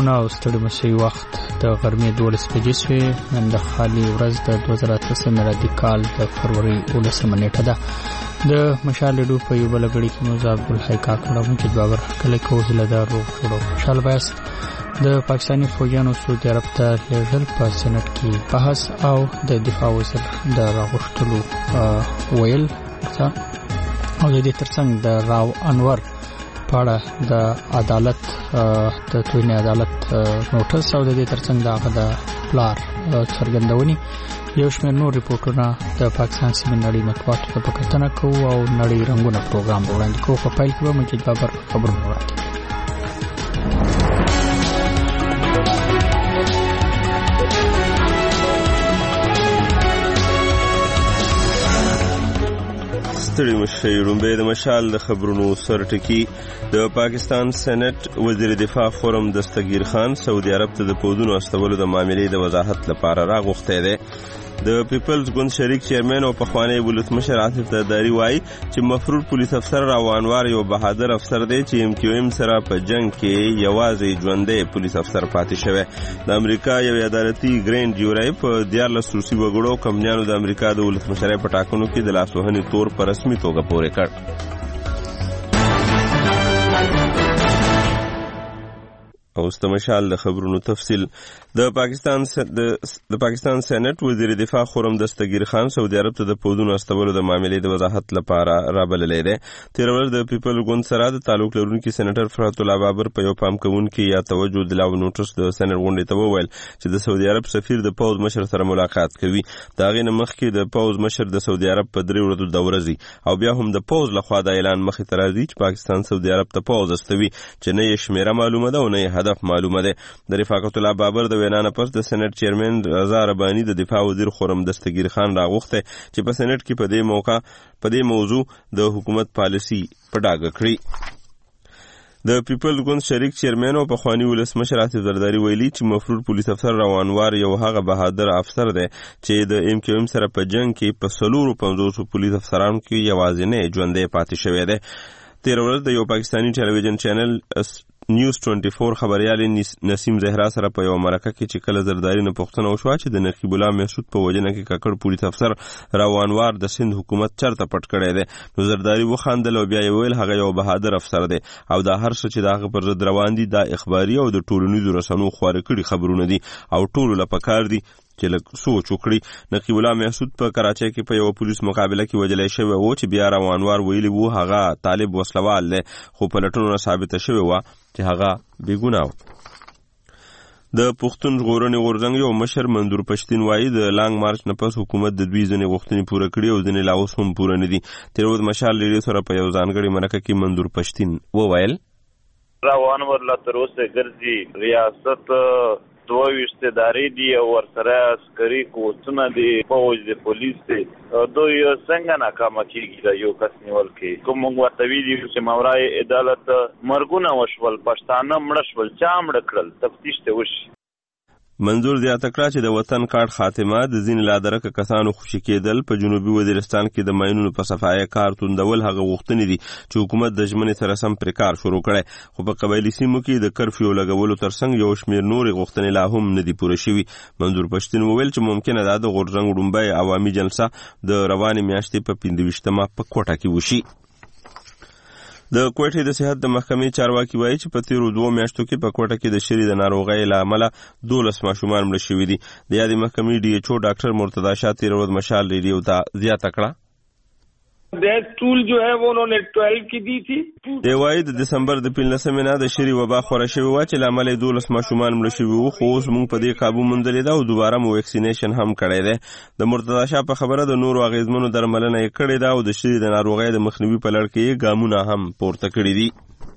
محترمونه او ستړي مسي وخت د غرمې 12 بجې شوې. نن د خالي ورځ د 2018 میلادي کال د فروری 19 نیټه ده. د مشال ډو په یو بل غړي کې موږ عبدالحی کاکړم چې بابر کله کوزله دار روغ مشال باس د پاکستاني فوجانو سعودي عرب ته لېږل په سېنات کې بحث او د دفاع وزیر د راغښتلو ویل او د دې ترڅنګ د راو انور پاړه د عدالت د توینې عدالت نوټس او د دې ترڅنګ د پلار څرګندونې یو شمېر نور ریپورتونه د پاکستان سیمې نړۍ مطبوعاتو ته په کتنه کوو او نړۍ رنګونه پروګرام وړاندې کوو. په پیل کې به مجید بابر خبرونه وړاندې ستړي مشي رومبه د مشال د خبرونو سرټکی. د پاکستان سېنات وزیر دفاع خرم دستگیر خان سعودي عرب ته د پودونو استولو د معاملې د وضاحت لپاره راغوښته دی. د پیپلز ګوند شریک چیرمن او پخوانی ولسمشر عاطف زرداری وایي چې مفرور پولیس افسر راو انوار یو بهادر افسر دی چې MQM سره په جنگ کې یوازې ژوندې پولیس افسر پاتې شوی. د امریکا یو عدالتي ګرینډ جوري په 14 روسي وګړو کمپنیانو د امریکا د ولسمشرۍ په ټاکنو کې د لاسوهنې تور په رسمي توګه پورې کړ. او استمشال د خبرونو تفصیل. د پاکستان سېنات وزیر دفاع خرم دستگیر خان سعودي عرب ته د پودونو استولو د معاملې د وضاحت لپاره رابللی دی. تیر ورځ د پیپل ګوند سره د تعلق لرونکي سېنیټر فرات الله بابر په یو پام کوونکي یا توجه دلاو نوټس د سېنات غونډې ته وویل چې د سعودي عرب سفیر د پوز مشر سره ملاقات کوي. دا غي نه مخکې د پوز مشر د سعودي عرب په 3 ورځو دوره زی او بیا هم د پوز لخوا د اعلان مخې ته راځي چې پاکستان سعودي عرب ته پوز استوي چې نه یې شمیره معلومه ده او نه هدف معلومه ده. د رفاقت الله بابر د وینا نه پس د سېنات چیرمن رضا ربانی د دفاع وزیر خرم دستگیر خان راغوښته چې په سېنات کې په دې موضوع د حکومت پالیسی په ډاګه کړی. د پیپل ګوند شریک چیرمن او پخوانی ولسمشر عاطف زرداری ویلي چې مفرور پولیس افسر راو انوار یو هغه بهادر افسر دی چې د MQM سره په جنگ کې په 450 پولیس افسرانو کې یوازې نه ژوندې پاتې شوی دی. تیر ورځ د یو پاکستانی ټلویزیون چینل نیوز 24 خبريال نسیم زهرا سره په یو مرکه کې چې کله زرداری نه پوښتنه وشوه چې د نقیب الله محسود په وجنه کې ککړ پولیس افسر راو انوار د سند حکومت چرته پټ کړی دی نو زرداری وخاندل او بیا یې ویل هغه یو بهادر افسر دی او دا هر څه چې دغه پر ضد روان دي دا اخباري او د ټولنیزو رسنیو خواره کړي خبرونه دي او ټول لپاره دي چې لږ سوچ وکړي. نقیب الله محسود په کراچۍ کې په یو پولیس مقابله کې وجلای شوی و چې بیا راو انوار ویلي وو هغه طالب وسلوال دی خو په لټونو ثابته شوی و چې هغه بیګناه. د پښتون ژغورنې غورځنګ یو مشر منظور پښتین وایي د لانګ مارچ نه پس حکومت د دوی ځنې غوښتنې پوره کړې او ځنې لا اوس هم پوره نه دي. تیر ورځ مشال لیډر سره په یو ځانګړي مرکه کې منظور پښتین وویل راو انور لا تر اوسه ګرځي ریاست 22 ادارې دي او ورسره عسکري قوتونه دي فوج دي پولیس دي دوی څنګه ناکامه کیږي دا یو کس نیول کې کوم ورته ویلي چې مورای عدالت مرګونه وشول پښتانه مړ شول چا مړ کړل تفتیش ته وشي. منظور زیاته کړه چې د وطن کارت خاتمه د ځین لادرکه کسانو خوشی کېدل په جنوبي وزیرستان کې د ماینونو په صفایه کار توندول هغه غوښتنې دي چې حکومت د ژمنې سره سم پر کار شروع کړي خو په قبایلی سیمو کې د کرفیو لګولو ترڅنګ یو شمېر نورې غوښتنې لا هم نه دي پوره شوي. منظور پښتین وویل چې ممکنه ده د غورځنګ ډومبای عوامي جلسه د روانې میاشتې په 25مه په کوټه کې وشي. د کوټې د صحت د محکمې چارواکي وایي چې په تیرو 2 میاشتو کې په کوټه کې د شری د ناروغۍ له امله 12 ماشومان مړه شوي دي. د یادې محکمې DHO ډاکټر مرتضی شاه تیر ورځ مشال ریډیو ته زیاته کړه ڈیتھ ټول جو ہے وہ انہوں نے 12 کی دی تھی. دی وایي د دسمبر د 15 نه د شری وبا خوره شوی و چې لامل 12 ماشومان مړه شوي وو خو اوس موږ په دې قابو موندلې ده او دوباره مو ویکسینیشن هم کړی دی. د مرتضی شاه په خبره د نورو اغیزمنو درملنه یې کړې ده او د شری د ناروغۍ د مخنیوي په لړ کې ګامونه هم پورته کړي دي.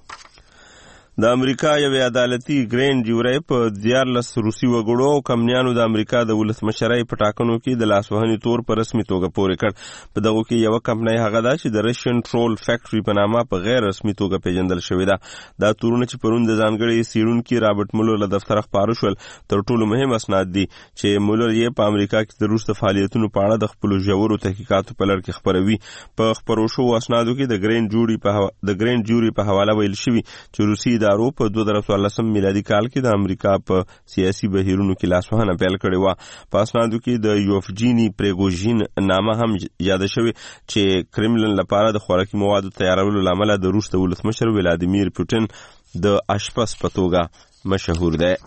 د امریکا یو عدالتي ګرینډ جوري په 14 روسي وګړو او کمپنیانو د امریکا د ولسمشرۍ په ټاکنو کې د لاسوهنې تور په رسمي توګه پورې کړ. په دغه کې یو کمپنۍ هغه ده چې د رشین ټرول فیکټري په نامه په غیر رسمي توګه پیژندل شوې ده. دا تورونه چې پرون د ځانګړي څېړونکي رابرټ مولر له دفتر خپاره شول تر ټولو مهم اسناد دي چې مولر یې په امریکا کې د روس د فعالیتونو په اړه د خپل ژورو تحقیقاتو په لړ کې خبروي. په خبرو شو اسنادو کې د ګرینډ جوري په حواله ویل شوی چې روسي ادارو په 2014 میلادي کال کې د امریکا په سیاسي بهیرونو کې لاسوهنه پیل کړې وه. په اسنادو کې د یوفجینی پریګوژین نامه هم یاد شوی چې کرملن لپاره د خوراکي موادو تیارولو لامل د روس د ولسمشر ولادیمیر پوتین د اشپز په توګه مشهور دی.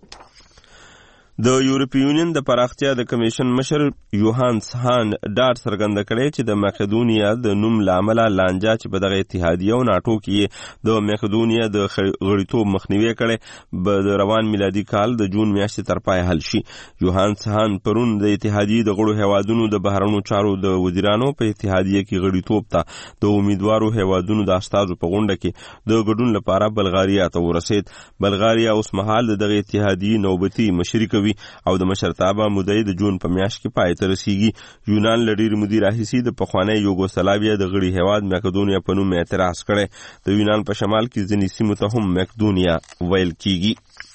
د یورپی یونین د پراختیا د کمیشن مشر یوهانس هان ډاډ څرګنده کړی چې د مقدونیا د نوم لامل لانجه چې په دغه اتحادیه او ناټو کې د مقدونیا د غړیتوب مخنیوي کړي به د روان میلادي کال د جون میاشتې تر پای حل شي. یوهانس هان پرون د اتحادیې د غړو هیوادونو د بهرنیو چارو د وزیرانو په اتحادیه کې غړیتوب ته د امیدوارو هیوادونو د استازو په غونډه کې د ګډون لپاره بلغاریا ته ورسید. بلغاریا اوس مهال دغه اتحادیې نوبتي مشري کوي او د مشرتابه مودې د جون په میاشت کې پای ته رسیږي. یونان له ډېر مودې راهیسې د پخوانی یوګوسلاویا د غړي هیواد مقدونیا په نوم اعتراض کړی. د یونان په شمال کې ځینې سیمو ته هم مقدونیا ویل کیږي.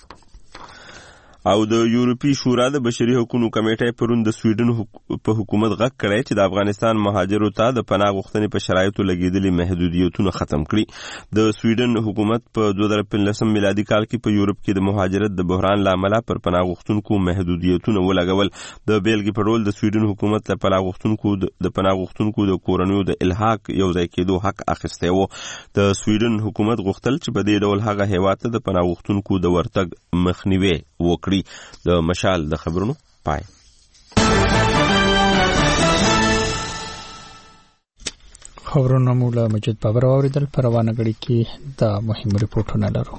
او د یورپی شورا د بشري حقوقو کمیټې پرون د سویډن په حکومت غږ کړی چې د افغانستان مهاجرو ته د پناه غوښتنې په شرایطو لګېدلي محدودیتونه ختم کړي. د سویډن حکومت په 2015 میلادي کال کې په یورپ کې د مهاجرت د بحران لامل پر پناه غوښتونکو محدودیتونه ولګول. د بیلګې په ډول د سویډن حکومت له پناه غوښتونکو د کورنیو د الحاق یو ځای کېدو حق اخیستی و. د سویډن حکومت غوښتل چې په دې ډول هغه هیواد ته د پناه غوښتونکو د ورتګ مخنیوي وکړي. د مشال د خبرونو پای. خبرونه مو له مجید بابر اوریدل. په روانه غړي کې د مهم ریپورتونه لرو.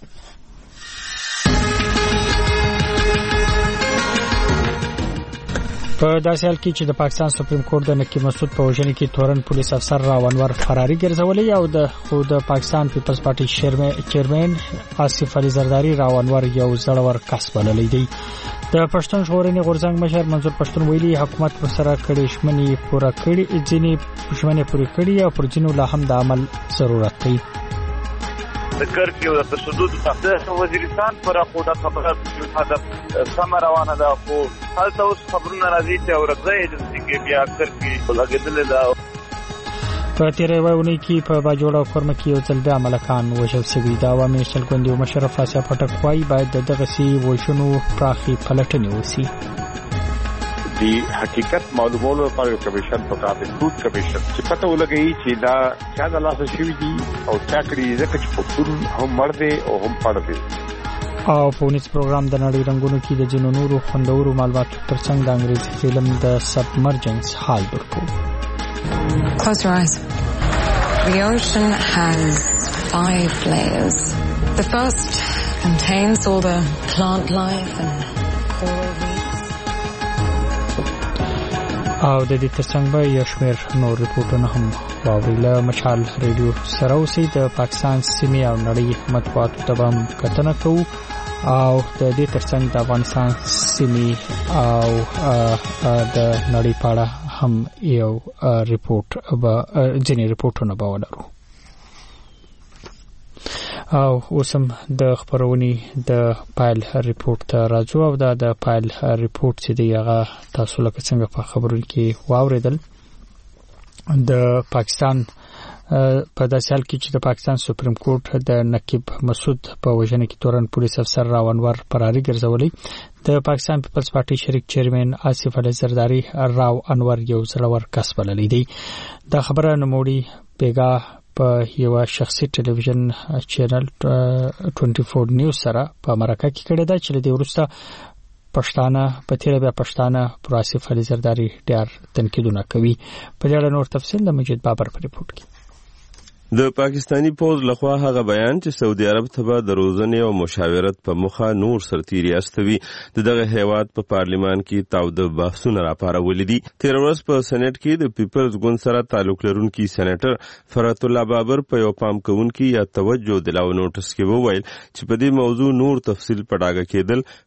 په داسې حال کې چې د پاکستان سپریم کورټ د نقیب مسعود په وژنې کې تورن پولیس افسر راونور فراری ګرځولې او د پاکستان پیپلز پارټي چیرمن آصف علي زرداری راونور یو زړور کس بللی دی. د پښتون ژغورنې غورځنګ مشر منظور پښتون ویلي حکومت پر سره کړي ژمنې پوره کړي او پر ځینو لا هم د عمل ضرورت دی. د کرفیو د تشدد د وزیرستان پر خپل خبره هدف سم روانه ده خو هلته اوس خبرونه راځي چې اورځي ایجنسي کې بیا کرفیو لګیدل ده. په تیرې وونی کې په باجوړ او خرم کې یو ځل بیا ملکان وژل شوي. د عوامي شلګوندي او مشرف آسیا پټک وايي باید دغه سي وښونو پراخي پلټنې وسی. دی حقیقت معلومولو لپاره یو کمیشن پکار دی، ټول کمیشن چې پته ولګي چې دا چا د لاس شوی دی او چا کړی ځکه چې پښتون هم مرد او هم پړ دی. او په ونیس پروګرام د نړۍ رنگونو کې د جنو نورو خوندورو معلوماتو ترڅنګ د انګریزي فلم د سبمرجنس حال ورکو. Close your eyes. The ocean has 5 layers. The first contains all the plant life and coral reefs. او د دې ترڅنګ به یو شمېر نور ریپورتونه هم واوري. له مشال ریډیو سره اوسئ. د پاکستان سیمې او نړۍ مطبوعاتو ته به هم کتنه کوو او د دې ترڅنګ د افغانستان سیمې او د نړۍ په اړه هم یو ځینې ریپورتونه به ولرو. او اوسم د خبرونی د پایل ریپورت ته راځو او د پایل ریپورت چې دی هغه تاسو لکه څنګه په خبرونو کې واوریدل. د پاکستان په داسې حال کې چې د پاکستان سپریم کورټ د نقیب مسعود په وژنې کې تورن پولیس افسر راونور فراری ګرځولې. د پاکستان پیپلز پارټي شریک چیرمن آصف علي زرداری راو انور یو زړور کس بللی دی. دا خبره نوموړي پیګه په یو شخصي ټلویزیون چینل 24 نیوز سره په امریکا کې کړی دا چې د ورسته پښتانه په تیره بیا پښتانه پر آصف علي زرداری ډیر تنقیدونه کوي. په دې اړه نور تفصیل د مجید بابر په ریپورت کې. د پاکستانی پوز لخوا هغه بیان چې سعودي عرب ته د روزنې او مشاورت په مخه نور سرتیري استوي دغه هیواد په پارلیمان کې تاوده بحثونه راپارولې دي. تیر ورځ په سېنات کې د پیپلز ګوند سره تعلق لرونکي سېنیټر فرات الله بابر په یو پام کوونکی یا توجه دلاو نوټس کې وویل چې په دې موضوع نور تفصیل پډاګه کېدل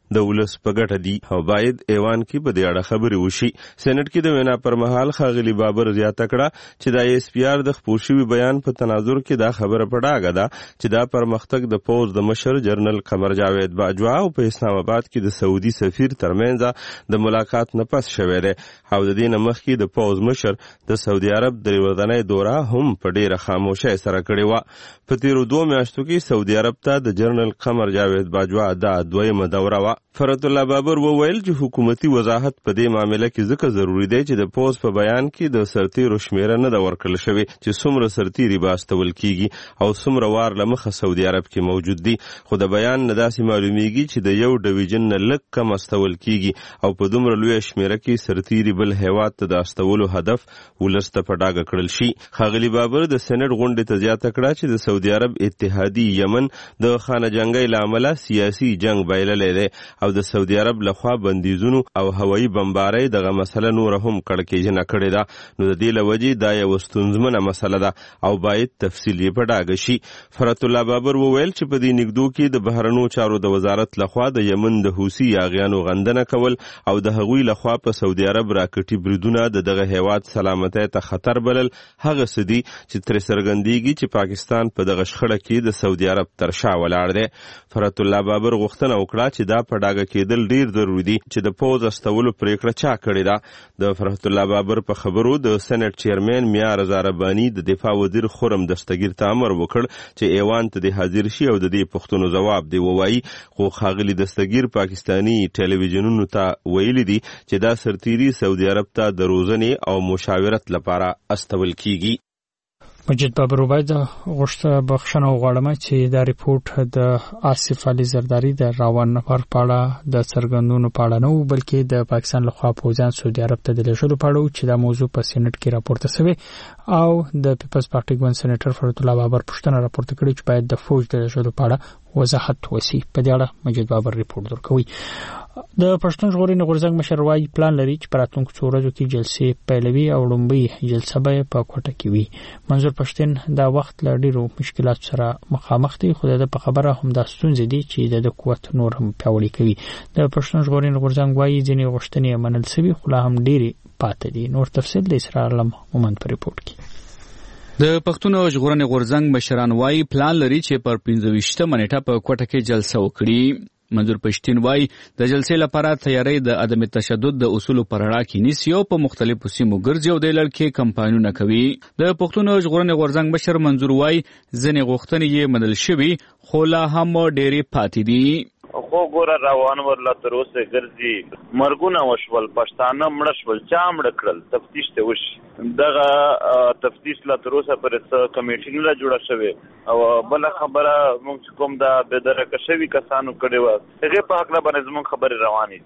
د ولس په ګټه دي او باید ایوان کې په دې اړه خبرې وشي. سېنات کې د وینا پر مهال ښاغلي بابر زیاته کړه چې د ایس پی آر د خپور شوي بیان په تناظر کې دا خبره په ډاګه ده چې دا پرمختګ د پوز د مشر جنرال قمر جاوید باجوا او په اسلام آباد کې د سعودي سفیر ترمنځ د ملاقات نه پس شوی دی او د دې نه مخکې د پوز مشر د سعودي عرب د ورځنۍ دوره هم په ډېره خاموشۍ سره کړې وه. په تېرو 2 میاشتو کې سعودي عرب ته د جنرال قمر جاوید باجوا دا 2مه دوره وه. فرت الله بابر وویل چې حکومتي وضاحت په دې معاملې کې ځکه ضروری دی چې د پوز په بیان کې د سرتیرو شمیره نه ده ورکړل شوې چې څومره سرتیري به استول کیږي او څومره وار له مخه سعودي عرب کې موجود دي. خو د بیان نه داسې معلومیږي چې د یو ډویژن نه لږ کم استول کیږي او په دومره لویه شمیره کې سرتیري بل هیواد ته د استولو هدف ولس ته په ډاګه کړل شي. ښاغلي بابر د سېنات غونډې ته زیاته کړه چې د سعودي عرب اتحادي یمن د خانه جنګۍ له امله سیاسي جنگ بایللی دی او د سعودي عرب لخوا بندیزونو او هوایي بمبارۍ دغه مسله نوره هم کړکېچنه کړې ده. نو د دې له وجې دا یوه ستونزمنه مسله ده او باید تفصیل یې په ډاګه شي. فرت الله بابر وویل چې په دې نږدو کې د بهرنو چارو د وزارت لخوا د یمن د حوثي یاغیانو غندنه کول او د هغوی لخوا په سعودي عرب راکټي بریدونه د دغه هیواد سلامتۍ ته خطر بلل هغه څه دي چې ترې څرګندېږي چې پاکستان په دغه شخړه کې د سعودي عرب تر شا ولاړ دی. فرت الله بابر غوښتنه وکړه چې دا په ډاګه کېدل ډیر ضروري دي چې د پوز استولو پریکړه چا کړې ده. د فرحت الله بابر په خبرو د سېنات چیرمن میا رضا رباني د دفاع وزیر خرم دستگیر ته امر وکړ چې ایوان ته د حاضر شي او د دې پوښتنو ځواب دی ووایي. خو ښاغلي دستگیر پاکستاني ټلویزیونونو ته ویلي دي چې دا سرتیري سعودي عرب ته د روزنې او مشاورت لپاره استول کیږي. مجید بابر باید غوښته بخښنه وغواړم چې دا ریپورت د آصف علي زرداری د راون نفر په اړه د څرګندونو په اړه نه و بلکې د پاکستان لخوا پوځیان سعودي عرب ته د لېږلو په اړه و چې دا موضوع په سېنات کې راپورته شوې او د پیپلز پارټي ګوند سېنیټر فرت الله بابر پوښتنه راپورته کړې چې باید د فوج د لېږلو په اړه وضاحت وشي. په دې اړه مجید بابر ریپورت ورکوي. د پښتون ژغورنې غورځنګ مشر وايي پلان لري چې په راتلونکو څو ورځو کې جلسې پیلوي او لومړۍ جلسه به په کوټه کې وي. منظور پښتون دا وخت له ډېرو مشکلاتو سره مخامخ دی خو د په خبره هم دا ستونزې دي چې د قوت نور هم پیاوړی کوي. د پښتون ژغورنې غورځنګ وايي ځینې غوښتنې منل شوي خو لا هم ډېرې پاتې دي. نور تفصیل د اسرار علم مومند په ریپورت کې. د پښتون ژغورنې غورځنګ مشران وايي پلان لري چې پر 15 منېټه په کوټه کې جلسه وکړي. منظور پښتین وايي د جلسې لپاره تیاری د عدم تشدد د اصولو پر اړه کې نیسي او په مختلفو سیمو ګرځي او د لړ کې کمپاینونه کوي. د پښتون ژغورنې غورځنګ مشر منظور وايي ځینې غوښتنې یې منل شوي خو لا هم ډېرې پاتې دي. خو ګوره روان ورلا تر اوسه ګرځي مرګونه وشول پښتانه مړ شول چا مړ کړل تفتیش ته وشي دغه تفتیش لا تر اوسه پر کمیټې نه جوړه شوې او بل خبره موږ کوم دا بدرکه شوی کسانو کړي و هغه په حق لا باندې زموږ خبرې روانې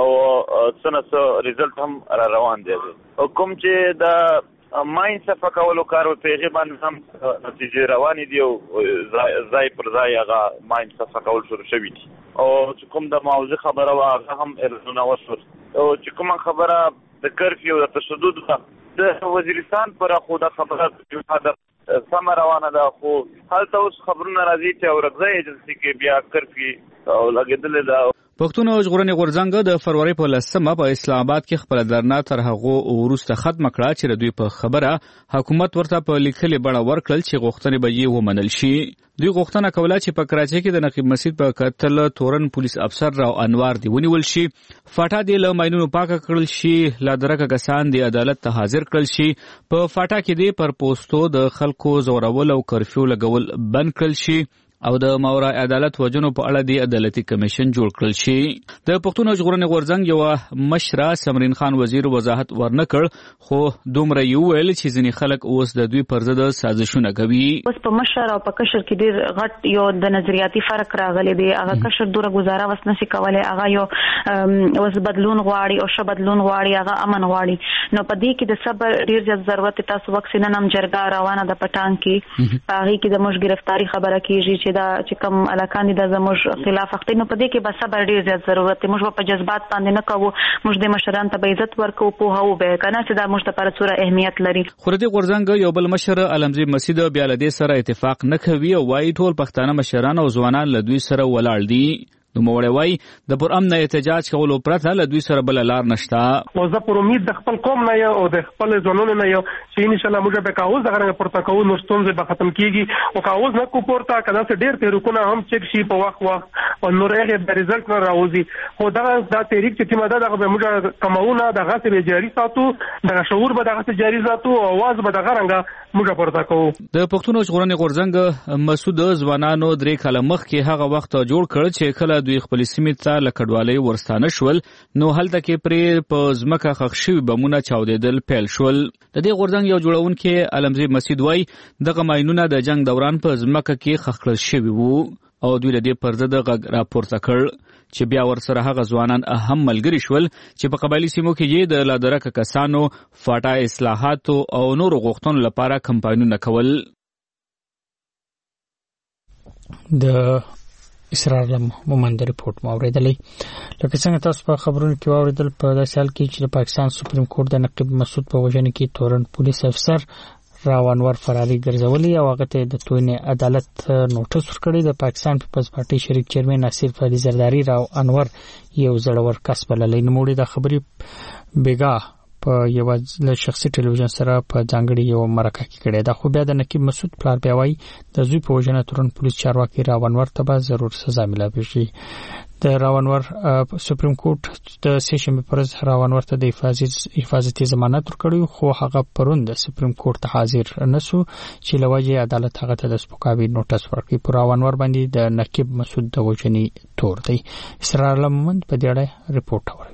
او څنګه ریزلټ هم را روان دي او کوم چې دا ماین صفه کولو کارو پیغه باندې هم نتیجه روانې دي او ځای پر ځای هغه ماین صفه کول شروع شوی دي او چې کوم د موضوع خبره هغه هم ارزونه وشول او چې کوم خبره د کرفیو د تشدد د وزیرستان پر خو د خبره د سم روانه ده خو هلته اوس خبرونه راځي چې اورګزای ایجنسی کې بیا کرفی او لګیدل ده. پښتون ژغورنې غورځنګ د فروری په 10 په اسلام آباد کې خپل درنه تر هغه وروسته ختم کړه چې د دوی په خبره حکومت ورته په لیکلي بڼه ورکړل چې غوښتنې به یې ومنل شي. دوی غوښتنه کوله چې په کراچۍ کې د نقیب مسجد په قتل تورن پولیس افسر راو انوار دی ونیول شي فاټا دی له ماینونو پاک کړل شي لا درکه کسان دی عدالت ته حاضر کړل شي په فاټا کې دی پر پوسټو د خلکو زورول او کرفیو لګول بند کړل شي او د ماورا عدالت وجنو په اړه دی عدالتي کمیشن جوړ کړل شي. د پښتون ژغورنې غورځنګ یو مشره سمرین خان وزیر وضاحت ورنکړ خو دومره یو ویل چې ځینې خلک اوس د دوی پر ضد سازشونه کوي. اوس په مشر او په کشر کې ډیر غټ یو د نظریاتي فرق راغلی دی. هغه کشر دوره گزاره وس نشي کولای هغه یو اوس بدلون غواړي او ش بدلون غواړي هغه امن غواړي نو په دې کې د صبر ډیر زیات ضرورت تاسو وکسینه نم جرګه روانه د پټان کې هغه کې د مش گرفتاری خبره کیږي چې دا چې کوم علاقان دي د زموږ خلاف اخته نو په دې کې به صبر ډیر زیات ضرورت دی. موږ په جذبات باندې نه کوو موږ د مشران ته عزت ورکو په هو به کنه چې دا موږ ته پر صورت اهمیت لري. خو د غورځنګ یو بل مشر علمزی مسجد بیا له دې سره اتفاق نه کوي او وايي ټول پښتانه مشران او ځوانان له دوی سره ولاړ دي. نوموړی وایي د پرامن احتجاج کولو پرته له دوی سره بل لار نشته. او زه پر امید د خپل قوم نه یو او د خپل ځوانانو نه یو چې ان شاء الله موږ به کاوز دغه رنګ پورته کوو نو ستونزې به ختم کیږي او کاوز نه کو پورته کله چې ډېر تحریکونه هم چک شي په وخت او نور هغه د ریزلټ نه راوځي خو دا تحریک چې ماده دغه به موږ کماونه دغه څه جاري ساتو دغه شعور به دغه څه جاري ساتو او आवाज به دغه رنګ موږ پورته کوو. د پښتون ژغورنې غورځنګ مسعود ځوانانو 3 کاله مخکې هغه وخت جوړ کړ چې کله دوی خپل سیمې ته لکډوالۍ ورستانه شول نو هلته کې پرې په ځمکه ښخ شوي بمونه چاودېدل پیل شول. د دې غورځنګ یو جوړونکی علمزی مسعود وایي دغه ماینونه د جنگ دوران په ځمکه کې ښخ کړل شوي وو او دوی له دې پرده د غږ راپورته کړ چې بیا ورسره هغه ځوانان هم ملګري شول چې په قبایلي سیمو کې یې د لادرکه کسانو فاټا اصلاحاتو او نورو غوښتنو لپاره کمپاینونه کول. د اسرار مومند ریپورت مو اوریدلی. لکه څنګه تاسو په خبرونو کې اوریدل په داسې حال کې چې د پاکستان سپریم کورټ د نقیب مسعود په وژنه کې تورن پولیس افسر راو انور فراری ګرځولي او هغه ته د توین عدالت نوټس ورکړی. د پاکستان پیپلز پارټي شریک چیرمن ناصر فادي زرداری راو انور یو زړور کس بللی. نوموړي د خبرې بیګا په یو شخصي ټلویزیون سره په ځانګړي یو مرکه کې کړی. دا خو بیا د نقیب مسعود پلار بیا وایي د زوی په وژنه تورن پولیس چارواکي راو انور ته به ضرور سزا ملاوي شي. د راو انور سپریم کورټ د سیشن په ورځ راو انور ته د حفاظتي ضمانت ورکړی خو هغه پرون د سپریم کورټ ته حاضر نشو چې لوجه عدالت هغه ته د سپکاوي نوټس ورکړي. پر راو انور باندې د نقیب مسعود د وژنې تور دی. اسرار لمند په دې اړه ریپورت اوروي.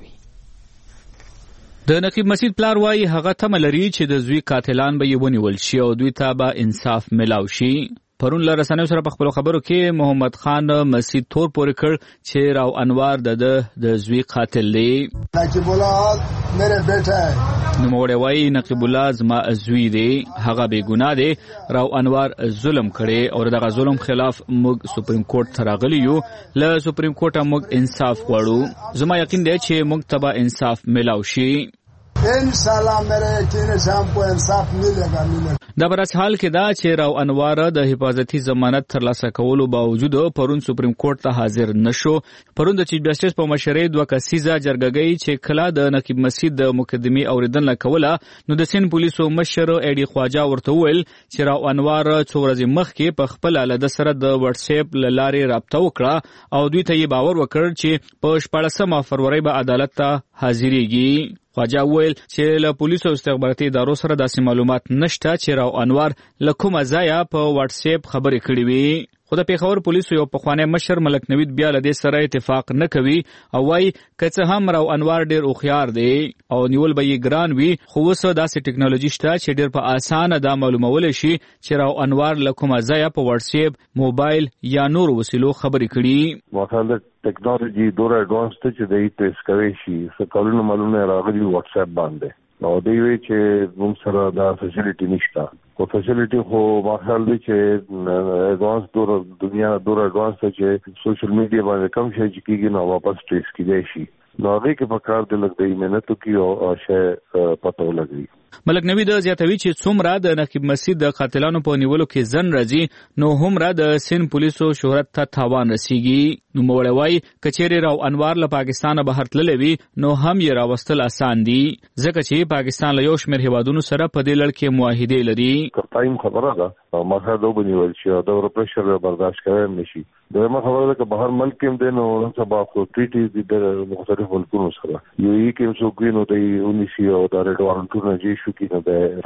د نقیب مسعود پلار وایي هغه تمه لري چې د زوی قاتلان به یې ونیول شي او دوی ته به انصاف ملاو شي. پرون له رسنیو سره په خپلو خبرو کې محمد خان مسعود تور پورې کړ چې راو انور د زوی قاتل دی. نقیب الله میرے بیٹا ہے. نوموړی وایي نقیب الله زما زوی دی هغه بې ګناه دی. راو انور ظلم کړی او دغه ظلم خلاف موږ سپریم کورټ ته راغلي یو. له سپریم کورټه موږ انصاف غواړو. زما یقین دی چې موږ ته به انصاف ملاو شي. انشاءالله میرے یقین ہے ہم کو انصاف ملے گا. دا برس حال کې دا چې راو انور د حفاظتي ضمانت ترلاسه کولو باوجود پرون سپریم کورټ ته حاضر نشو. پرون د چیف جسټس په مشرۍ 2 کسیزه جرګګۍ چې کله د نقیب مسعود د مقدمې اوریدنه کوله نو د سین پولیسو مشر ایډي خواجه ورته ویل چې راو انور څو ورځې مخکې په خپل له سره د واتس اپ لارې رابطه وکړه او دوی ته یې باور وکړ چې په 14 فروری به عدالت ته حاضرېږي. خواجه ویل چې له پولیسو استخباراتي ادارو سره داسې معلومات نشته چې راو انور له کومه ځایه په واتس اپ خبرې کړې وي. خو د پیښور پولیسو یو پخوانی مشر ملک نوید بیا له دې سره اتفاق نه کوي او وایي که څه هم راو انور ډېر هوښیار دی او نیول به یې ګران وي خو اوس داسې ټکنالوژي شته چې ډېر په اسانه دا معلومولی شي چې راو انور له کومه ځایه په واتس اپ موبایل یا نورو وسیلو خبرې کړي. ټیکنالوژي دوره اډوانس ته چې د ټریس کوي شي څه کولونه معلومه راغلي واتس اپ باندې نو دوی وی چې موږ سره دا فیسیلیټي نشته. خو فیسیلیټي خو ما خیال دی چې اډوانس دنیا دوره اډوانس ته چې سوشل میډیا باندې کم شي چې کیږي نو واپس ټریس کیږي شي. نو هغه کې په کار د لګي مهنت کی او شی پته ولګي. ملک نوید زیاتوي چې څومره د نقیب مسعود د قاتلانو په نیولو کې ځن راځي نو همره د سین پولیسو شهرت ته تاوان رسیږي. نو موړی وایي کچېرې راو انور له پاکستانه بهر تللی وي نو هم یې راوستل اسان دي ځکه چې پاکستان له یو شمېر هیوادونو سره په دې لړ کې معاهدې لري. ټایم خبره ده ما خیال دا ونیول شي او دا پرېشر برداشت کولی نشي. دویمه خبره ده که بهر ملک کې دی نو نن سبا خو ټریټي دي د مختلف ملکونو سره یو یې کې څوک وي نو دی ونیسي او دا ریډ وارنټونه جې شو کې نو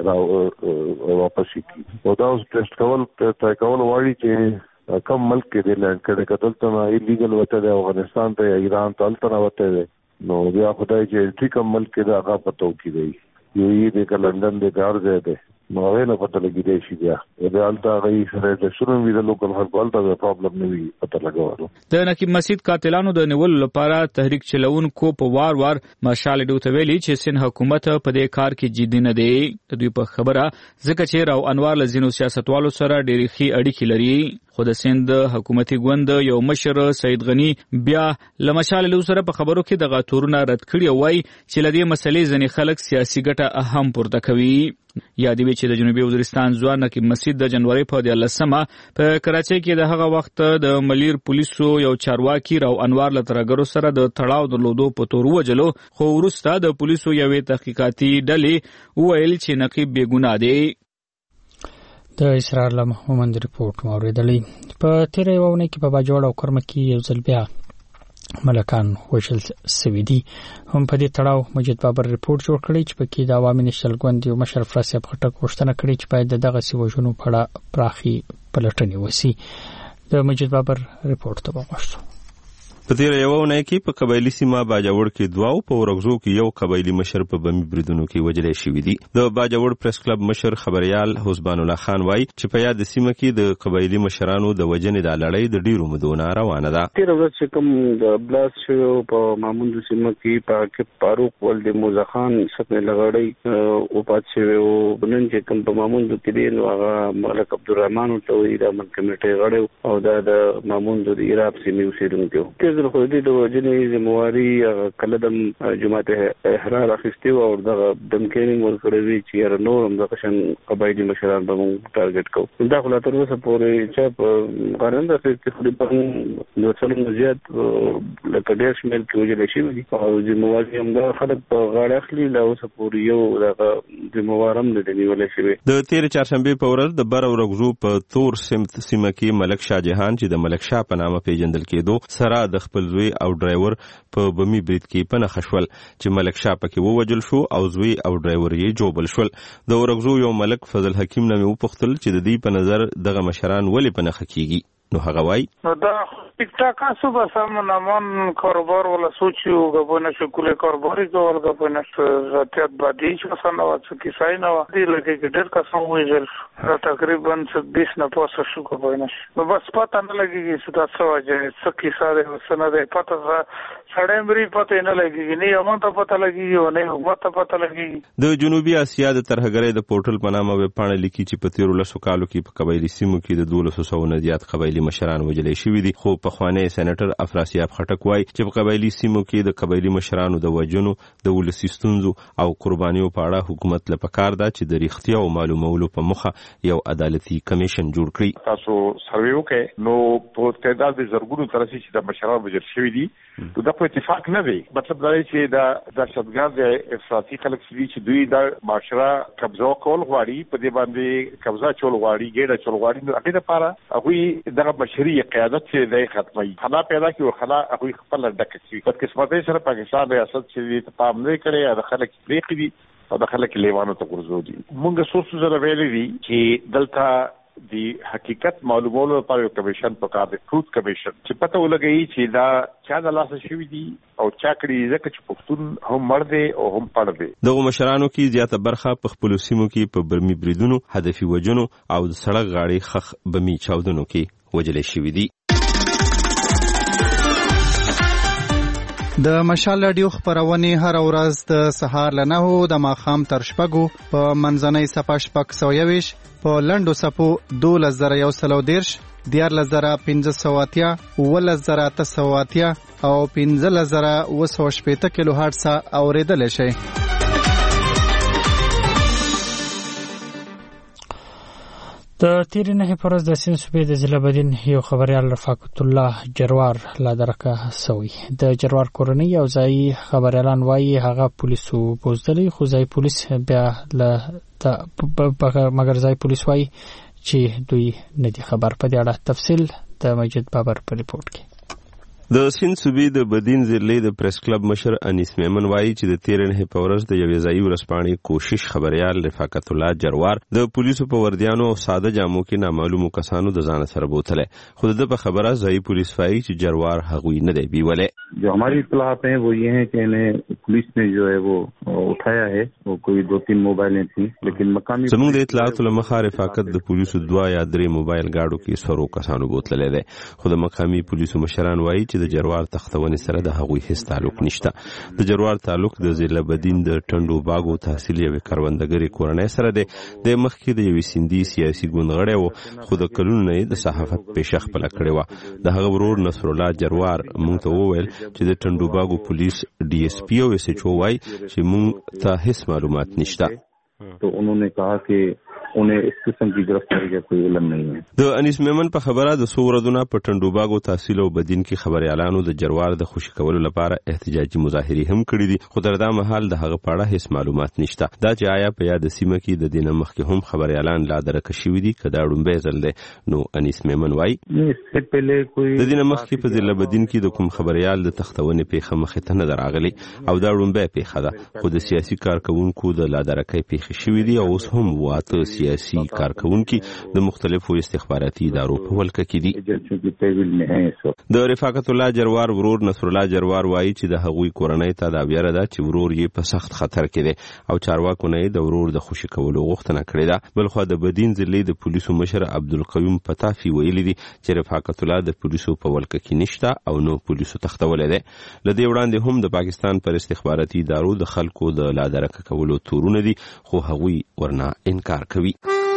دی واپس کی او دا اوس ټیسټ کول غواړي چې کم ملک کې دی لینډ کړي که دلته نه ایلیګل وته دی افغانستان ته یا ایران ته هلته نه وته دی نو بیا خدای چې ټیک کم ملک کې دی هغه پته وکړي دی یو یې دی که لندن دی که هر ځای دی نو هغې نه پته لګېدی شي بیا هلته هغوی سره ټیسټونه وي د لوکل خلکو هلته د پرابلم نه وي پته لګولو. د نقیب مسعود قاتلانو د نیولو لپاره تحریک چلوونکو په وار مارشال ډو ته ویلي چې سین حکومت په دې کار کې جدي نه دی. د دوی په خبره ځکه چې راو انور له ځینو سیاستوالو سره ډېرې ښې اړیکې لري. خو د سند حکومتي ګوند یو مشر سید غنی بیا له مشال ډو سره په خبرو کې دغه تورونه رد کړي او وایي چې له دې مسلې ځینې خلک سیاسي ګټه هم پورته کوي. یادوي چې د جنوبي وزیرستان ځوان نقیب مسعود د جنوري په 14مه په کراچۍ کې د هغه وخت د ملیر پولیسو یو چارواکي راو انوار لترګرو سره د تړاو درلودو په تور وجلو، خو وروسته د پولیسو یوې تحقیقاتي ډلې وویل چې نقیب بې ګناه دی. د اسرار له محمد ریپورت موریدلې. په تیر یو ونه کې په باجوړ او کرمه کې یو ځل بیا ملکان وشل سوي دي. هم په دې تړاو مجید بابر ریپورت جوړ کړی چې پکې د عوامي نشل ګوند یو مشر فراسیاب خټک غوښتنه کړې چې باید دغه سیوجونو په اړه پراخي پلټنې وشي. د مجید بابر ریپورت ته وګورئ. په تیر یو ونه کې په قبایلی سیمه باجوړ کې دوه او په ورغزو کې یو قبایلی مشر په بمي بریدونو کې وژل شوی دی. د باجوړ پریس کلب مشر خبريال حسبان الله خان وایي چې په یاد سیمه کې د قبایلی مشرانو د وجنې د لړۍ د ډیرو مودونه روانه ده. تیر ورځ چې کوم د بلاس شو په ماموند سیمه کې په فاروق ولد موزه خان څخه لغړی او پات شو او بنن چې کوم په ماموند کې دی نو هغه ملک عبدالرحمن ته وی د من کمیټه غړو او د ماموند د عراق سیمه اوسیدونکو خو دې د وجنې ذمہواری کلدم جماعت احرار اخیستي او د دمکینګ ورکړي چې نور هم د قشن قبایلی مشران به ټارګټ کوو. دا خو تر اوسه پورې چې په غرنده کې تقریبا د څلور زیات لکه ډېر شمېر کې وجل شي او ذمہواری هم د خلک په غاړه اخلي لا اوسه پورې یو د ذمہوارم د نیول شي. د تیر چهارشنبه په ورځ د بر ورغزو په تور سیمه کې ملک شاه جهان چې د ملک شاه په نامه پیژندل کېدو سره د خپل زوی او ډرایور په بمي برید کې پنه خشول چې ملک شاه پکې ووجل شو او زوی او ډرایور یې جوبل شول. د ورغزو یو ملک فضل حکیم نامه وپختل چې د دې په نظر دغه مشران ولې پنه خکېږي. نو هغه وای نو دا ټیک ټاک اسو بس من کاروبار ولا سوچو غوونه شکل کاروباري کول غوونه ذاتيات بادي چې څنګه وڅ کی سای نو دی لکه کې ډېر کسان ویل تقریبا 20 نه پاسه شو غوونه نو بس پته نه لګي چې تاسو واجه سکی ساره وسنه پته سړی مری پته نه لګي نه یو ته پته لګي او نه یو ته پته لګي. د جنوبي اسیا د ترهګرۍ د پورټل په نامه ویب پاڼه لیکي چې په تیر لسو کالو کې په قبایلی سیمو کې د 1200 نه زیات قبایلی مشران وجلې شوي دي. خو په خوانی سېنیټر افراسیاب خټک وایي چې په قبایلی سیمو کې د قبایلی مشرانو د وجنو د ولسي ستونزو او قربانیو په اړه حکومت له پکار ده چې د ریښتیا او معلومولو په مخه یو عدالتي کمیشن جوړ کړي. تاسو سروې وکړئ نو په تعداد د زرګونو تر چې د مشرانو وجل شوي دي نو دا په اتفاق نه دی. مطلب دا دی چې دا دهشتګرد د افراطي خلک چې دوی د معاشره قبضه کول غواړي په دې باندې قبضه چول غواړي ګډه چول غواړي نو هغه لپاره هغه دغه بشري قیادت چې د ختمي خلا پیدا کی او خلا هغه خپل ډکه شي. په قسمت سره پاکستان ریاست چې تپام نه کړي د خلک پریخي دي او د خلک لیوانو ته ورزو دي. موږ سوسو سره ویلې دي چې دلته دی حقیقت معلومولو لپاره یو کمیشن پکار دی، ټروت کمیشن چې پته ولګي چې دا چا د لاسه شوی دي او چا کړي ځکه چې پښتون هم مړ دی او هم پړ دی. دغه مشرانو کې زیاته برخه په خپل سیمو کې په برمي بریدونو، هدفي وجنو او د سړک غاړې خخ بمي چاودنو کې وجل شوی دي. د مشال رادیو خبرونه هر ورځ د سهار له 9 د ماښام تر 6 په منځنۍ صفه 6 په لندو صفو 2110 14580 11880 او 15080 کیلو هرتز اوریدل شي. د تیر نه پرز د سین صوبې د ضلع بدین یو خبريال رفاقت الله جروار لا درکه سوي د جروار کورنۍ او ځای خبريالان وایي هغه پولیسو بوزدلې خو ځای پولیس بیا مګر ځای پولیس وایي چې دوی نه دي خبر. په دې اړه تفصیل د مجید بابر په ریپورت کې. د سین صوبې د بدین ضلع د پریس کلب مشر انیس میمن وایي چې د تیر نه پورز د یوې ځای ورسپانې کوشش خبريال رفاقت الله جروار د پولیسو په وردیانو او ساده جامو کې نامعلومو کسانو د ځان سره بوتله. خود د په خبره ځای پولیس وایي چې جروار هغوی نه دی بیوله. जो हमारी इत्तलात हैं वो ये हैं कि इन्हें पुलिस ने जो है वो उठाया है, वो कोई 2-3 मोबाइलें थी लेकिन मकामी زموږ د اطلاعاتو له مخه رفاقت د پولیسو 2 یا 3 موبایل گاډو کې سورو کسانو بوتله ده. خو د مقامی پولیسو مشران وایي چې د جروار تختونې سره د هغوی هیڅ تعلق نشته. د جروار تعلق د ضلع بدین د ټندو باغو تحصیل یو کاروندګری کورنۍ سره ده. د مخکې د یو سیندي سیاسي ګوندغړی وو خو د کلونو نه د صحافت پیشه خپل کړی و. د هغه ورور نصر الله جروار مونږ ته وویل چې د ټندو باغو پولیس ډي اس پی او اس ایچ او وای چې مونږ ته هیڅ معلومات نشته. तो उन्होंने कहा कि उन्हें इस किस्म की गिरफ्तारी का कोई इल्म नहीं है। د انیس میمن په خبره د څو ورځې په ټنډوباګو تحصیل او بدین کې خبريالانو د جروار د خوشی کولو لپاره احتجاجي مظاهره هم کړې دي، خو تر دا مهال د هغه په اړه هیڅ معلومات نشته. دا چې آیا په یاد سیمه کې د دینه مخکې هم خبريالان لا درک شوي دي کدا ډومبه ځل ده. نو انیس میمن وایي د دینه مخکې په ضلع بدین کې د کوم خبريال د تختونې پیښه مخې ته نه دراغلي او دا ډومبه پیښه ده، خو د سیاسي کارکونکو د لا درکې پیښې شوي دي او اوس هم واته سیاسي کارکونکو د مختلفو استخباراتي ادارو په ولکه کې دي. د رفاقت الله جروار ورور نصر الله جروار وایي چې د هغوی کورنۍ ته دا ویره ده چې ورور یې په سخت خطر کې دی او چارواکو نه د ورور د خوشی کولو غوښتنه کړې ده. بلخو د بدین ضلع د پولیسو مشر عبدالقیوم پتافي ویلي دي چې رفاقت الله د پولیسو په ولکه کې نشته او نو پولیسو تختولې ده. لدې وړاندې هم د پاکستان پر استخباراتي ادارو د خلکو د لا درک کولو تورونه دي، خو هغوی ورنه انکار کوي.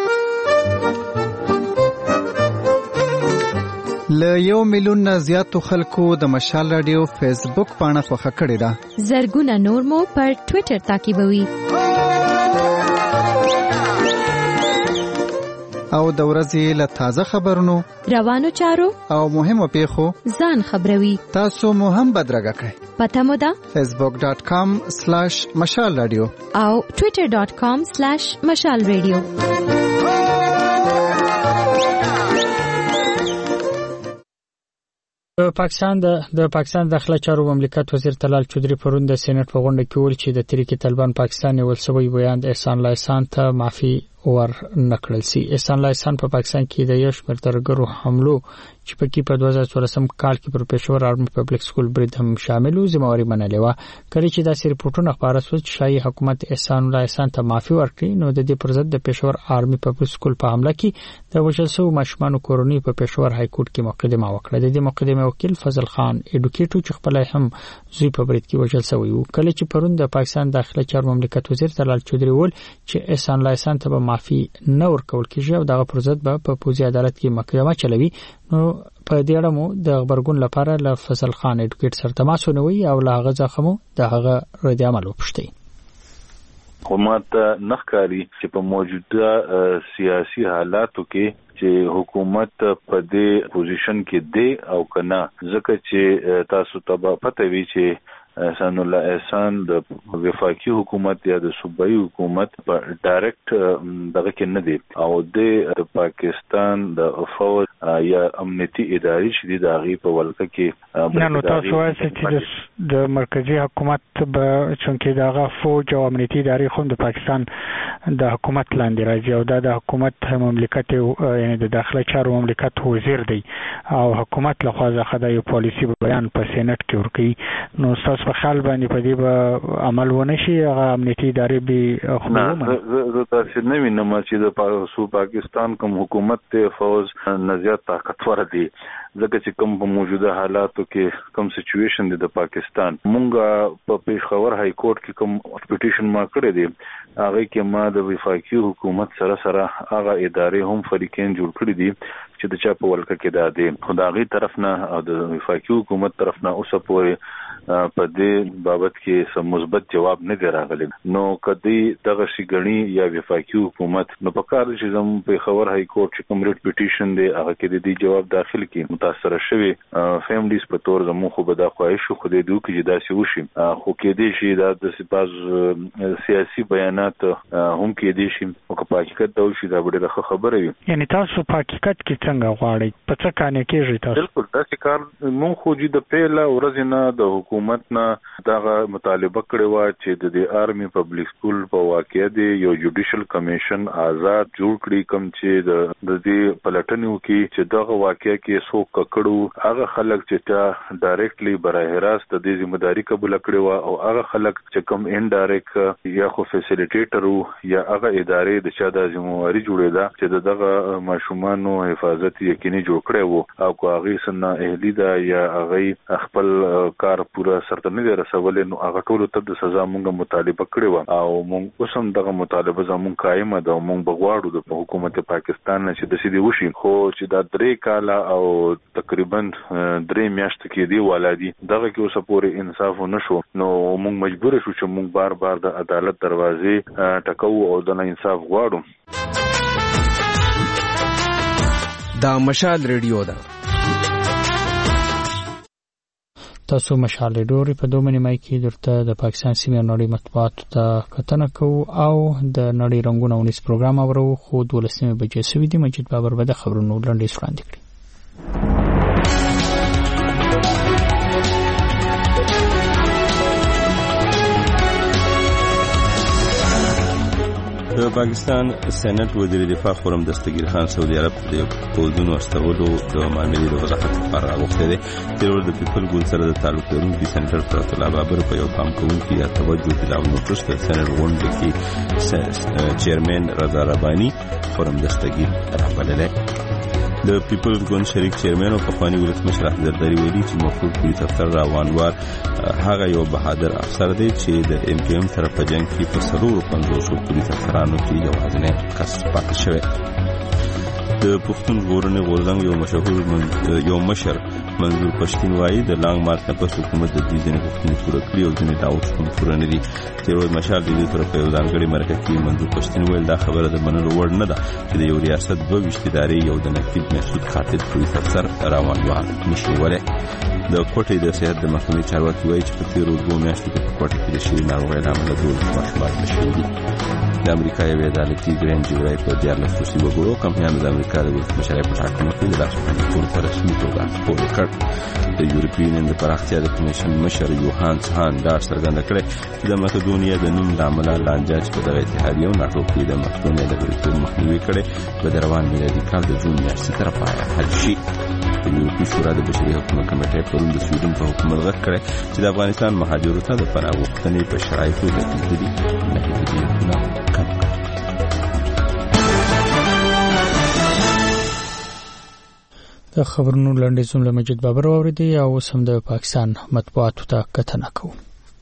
له 1 میلیون نه زیاتو خلکو د مشال رادیو فیسبوک پاڼه خوښه کړې ده. زرګونه نور مو پر ټوئیټر تعقیبوي او د ورځې له تازه خبرونو، روانو چارو او مهمو پیښو ځان خبروي. تاسو مو هم بدرګه کړئ. پته مو ده facebook.com/مشال رادیو او twitter.com/مشال رادیو. د پاکستان داخله چارو مملکت وزیر طلال چودري پرون د سېنات په غونډه کې ویل چې د تحریک طالبان پاکستان یو سوي بیان د احسان الله احسان ته معافي ور نکړل سي. احسان الله احسان په پاکستان کې د یو شمېر ترګرو حملو چې په کې په 2014 کال کې پر پېښور آرمي پبلک سکول برید هم شامل و ذمہواری منلې و. کله چې دا ریپورتونه خبره شو چې شاهي حکومت احسان الله احسان ته معافي ورکړي، نو د دې پر ضد د پېښور آرمي پبلک سکول په حمله کې د وژل شوو ماشومانو کورنۍ په پېښور های کورټ کې مقدمه وکړه. د دې مقدمه وکیل فضل خان اډوکیټو چې خپل هم زوی په برید کې وژل شوی و. کله چې پرون د پاکستان داخله چارو مملکت وزیر طلال چودري ویل چې احسان الله احسان ته معافي نه ورکول کېږي او دغه پر ضد به په پوځي عدالت کې مقدمه چلوي، نو په دې اړه مو د خبرګون لپاره له فضل خان اډوکیټ سره تماس ونوي او له هغه ځخه مو د هغه رد عمل وپوښتي. حکومت نخکاری چې په موجوده سیاسي حالاتو کې چې حکومت په دې پوزیشن کې دی او کنه، ځکه چې تاسو ته پته وي چې احسان الله احسان د وفاقي حکومت یا د صوبایي حکومت په ډایرکټ دغه کې نه دی او د پاکستان د فوج یا امنیتي ادارې چې د هغې په ولکه کې نه. نو تاسو وایئ چې د مرکزی حکومت به چونکې دغه فوج او امنیتي ادارې خو د پاکستان د حکومت لاندې راځي او دا د حکومت مملکت یعنی د داخله چارو مملکت وزیر دی او حکومت لخوا ځخه د یو پالیسي بیان په سېنات کې ورکړي، نو تاسو په خیال باندې په دې به عمل ونه شي؟ هغه امنیتي ادارې به خو نه زه تاسو نه وینم چې د پاکستان کوم حکومت ته فوج نزيات طاقتور دی، ځکه چې کوم په موجوده حالاتو کې کوم سچويشن دی د پاکستان. مونږه په پېښور های کورټ کې کوم پټیشن ما کړی دی، هغه کې ما د وفاقي حکومت سره هغه ادارې هم فریقین جوړ کړی دي چې د چا په ولکه کې دا دی، خو د هغې طرف نه او د وفاقي حکومت طرف نه اوسه پورې په دې بابت کې سم مثبت جواب نه دی راغلی. نو کدی دغه شي غني یا وفاقي حکومت نو په کار چې زم په خبر های کورټ چې کوم ریټ پټیشن دی هغه کې د دې جواب داخل کی متاثر شوی فیملیز په تور زمو خو به دا خواهش خو دې دوی کې داسې وشي، خو کې دې شي دا د سپاز سیاسي بیانات هم کې دې شي او په حقیقت دا شي دا ډېره خبره وي. یعنی تاسو په حقیقت کې څنګه غواړئ په څه کانه کېږي تاسو؟ بالکل داسې کار مونږ خو د پیله ورځ نه د حکومت نه دغه مطالبه کړې و چې د آرمي پبلک سکول په واقعیا دی یو جوډیشل کمیشن آزاد جوړ کړي، کوم چې د دې پلټنو کې چې دغه واقعیا کې څوک ککړو هغه خلک چې تا ډایرکټلی براه راست د دې ځمېداري قبول کړي و او هغه خلک چې کوم انډایرکټ یا خو فیسیلیټیټر یا هغه ادارې د چا د ذمہواری جوړېده چې دغه ماشومانو حفاظت یقیني جوړ کړي وو او کو هغه سن اهلی دا یا هغه خپل کار پوره پوره سرته نه رسولې نو هغه ټول ته د سزا مونږه مطالبه کړې او مونږ اوس هم دغه مطالبه زموږ قائمه ده مونږ بغواړو د حکومت پاکستان نه چې د سیدي وشي خو چې دا 3 کاله او تقریبا 3 میاشتې کې دی ولادي دغه کې اوس پورې انصاف نشو نو مونږ مجبور شو چې مونږ بار بار د عدالت دروازې ټکو او د انصاف غواړو. دا مشال ریډیو ده. تاسو مشال ریډیو په 2 منځ کې درته د پاکستان سیمه نړۍ مطبوعات ته کتنه کوو او د نړۍ رنگونه ونیس پروګرام اورو خو 12 بجې سوي دي. مجید بابر به د خبرونو لنډیز وړاندې کړي. د پاکستان سېنات وزیر دفاع خورم دستگیر خان سعودي عرب د پوزونو استولو د معاملې د وضاحت لپاره راغوښته دي. تیرور د پیپل ګوند سره د تعلق لرونکي سېنټر فرات الله بابر په یو پام کوونکي یا توجه دلاونو پرسته سېنات غونډه کې چیرمن رضا ربانی خورم دستگیر راغله. د پیپل ګوند شریک چیرمن او پخوانی ولسمشر احمدزرداری ویلي چې مفروض پولیس افسر راوانوار هغه یو بهادر افسر دی چې د ام پی ام سره په جنگ کې په 350 پولیس افسرانو کې یو ځنې کس پاتې شوی. د پښتون ژغورنې غورځنګ یو مشر منظور پښتین وایي د لانګ مارچ نه پس حکومت د دې ځینې غوښتنې پوره کړې او ځینې دا اوس هم پوره نه دي. تیرور مشال د دې سره په یو ځانګړي مرکه کې منظور پښتین ویل دا خبره د منلو وړ نه ده چې د یو ریاست 22 ادارې یو د نقیب محسود قاتل پولیس افسر راوانوار نشي ولی. د کوټې د صحت د محکمې چارواکي وایي چې په تیرو 2 میاشتو کې په کوټه کې د شری ناروغۍ له امله 12 ماشومان مشهور دي. د امریکا یو عدالتي ګرینډ جورای په 14 روسي وګړو کمپنیانو د امریکا د ولسمشر په ټاکنو کې د لاسوهنې په رسمي توګه خپور کړ. د یورپی یونین د پراختیا د کمیشن مشر یوهانس هان دا څرګنده کړې چې د مقدونیا د نوم د عمله لانجه چې په دغه اتحادیه او ناټو کې د مقدونیا د غړیتوب مخنیوي کړي په روان میلادي کال د جون میاشتې تر پایه حل شي. د یورپی شورا د بشري حقوقو کمیټې پرون د سویډن په حکومت غږ کړی چې د افغانستان مهاجرو ته د پناه غوښتنې په شرایطو د تجدیدي محدودیتونه کم کړي. د خبرونو لنډیزونه مجید بابر اوریدي او سم د پاکستان مطبوعاتو ته کتنه کوو.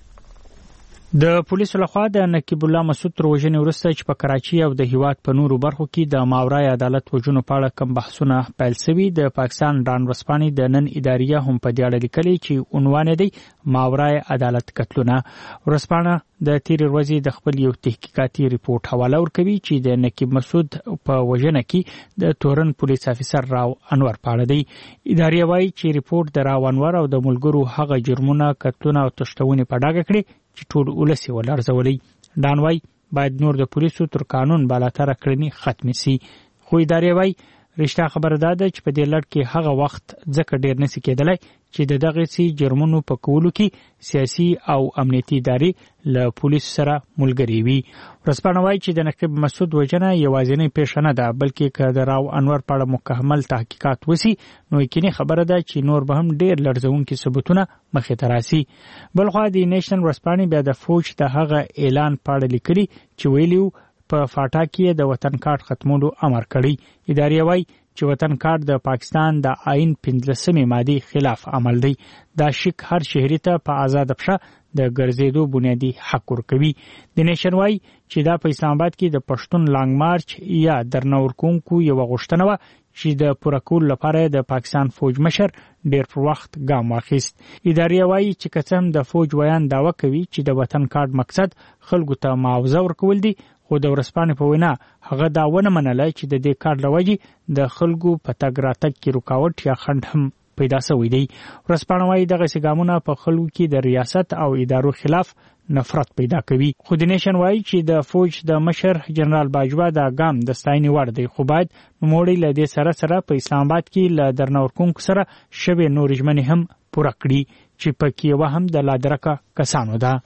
د پولیسو لخوا د نقیب الله مسعود تر وژنې وروسته چې په کراچي او د هیواد په نورو برخو کې د ماورای عدالت وژنو په اړه کم بحثونه پیل شوي، د پاکستان ډان ورسپانې د نن اداریه هم په دې اړه لیکلي چې عنوان دی ماورای عدالت قتلونه. ورسپانه د تیر ورځې د خپل یو تحقیقاتي ریپورت حواله ورکوي چې د نقیب مسعود په وژنه کې د تورن پولیس افیسر راو انور پاړه دی. اداریه وایي چې ریپورت د راو انور او د ملګرو هغه جرمونه، قتلونه او تشتونې په ډاګه کړي چې ټول ولسی ولرزولي. ډان وای باید نور د پولیسو تر قانون بالاتر کړنی ختم سي. خو ادارې وای رښتیا خبره ده چې په دې لړ کې هغه وخت ځکه ډیر نسی کېدلای چې د دغه سي جرمونو په کولو کې سیاسي او امنیتي ادارې له پولیسو سره ملګری وي. ورسپانه وای چې د نقیب مسعود وژنه یوازینی پیښه نه ده، بلکې که د راو انور په اړه مکمل تحقیقات وسی نو یقیني خبره ده چې نور به هم ډیر لړزونکي ثبوتونه مخې ته راسي. بلخو د نېشنل ورسپانې بیا د فوج د هغه اعلان په اړه لیکلي چې ویلیو په فاټا کې د وطن کارت ختمولو امر کړی. ادارې وای چې وطن کارت د پاکستان د آئین 15مې ماده خلاف عمل دی. دا شک هر شهري ته په آزاد پښه د ګرځېدو بنیادی حق ورکوي. د نېشن وای چې دا په اسلام آباد کې د پښتون لانګ مارچ یا درنور کوونکو یو غوښتنه و چې د پوره لپاره د پاکستان فوج مشر ډیر پر وخت ګام واخیست. ادارې وایي چې قسم د فوج ویان داوا کوي چې د وطن کارت مقصد خلکو ته معاوضه ورکول دي، خو د ورسپانې په وینا هغه دا ونه منله چې د دې کار لوجې د خلکو په تګ راتګ کې رکاوټ یا خنډ هم پیدا شوی دی. ورسپانه وایي دغه سګامونه په خلکو کې د ریاست او ادارو خلاف نفرت پیدا کوي. خو د نېشن وایي چې د فوج د مشر جنرال باجوا دا ګام د ستاینې وړ دی، خو باید نوموړی له دې سره په اسلام آباد کې له درنور کوونکو سره شوی نور ژمنې هم پوره کړي چې پکې یوه هم د لادرکه کسانو ده.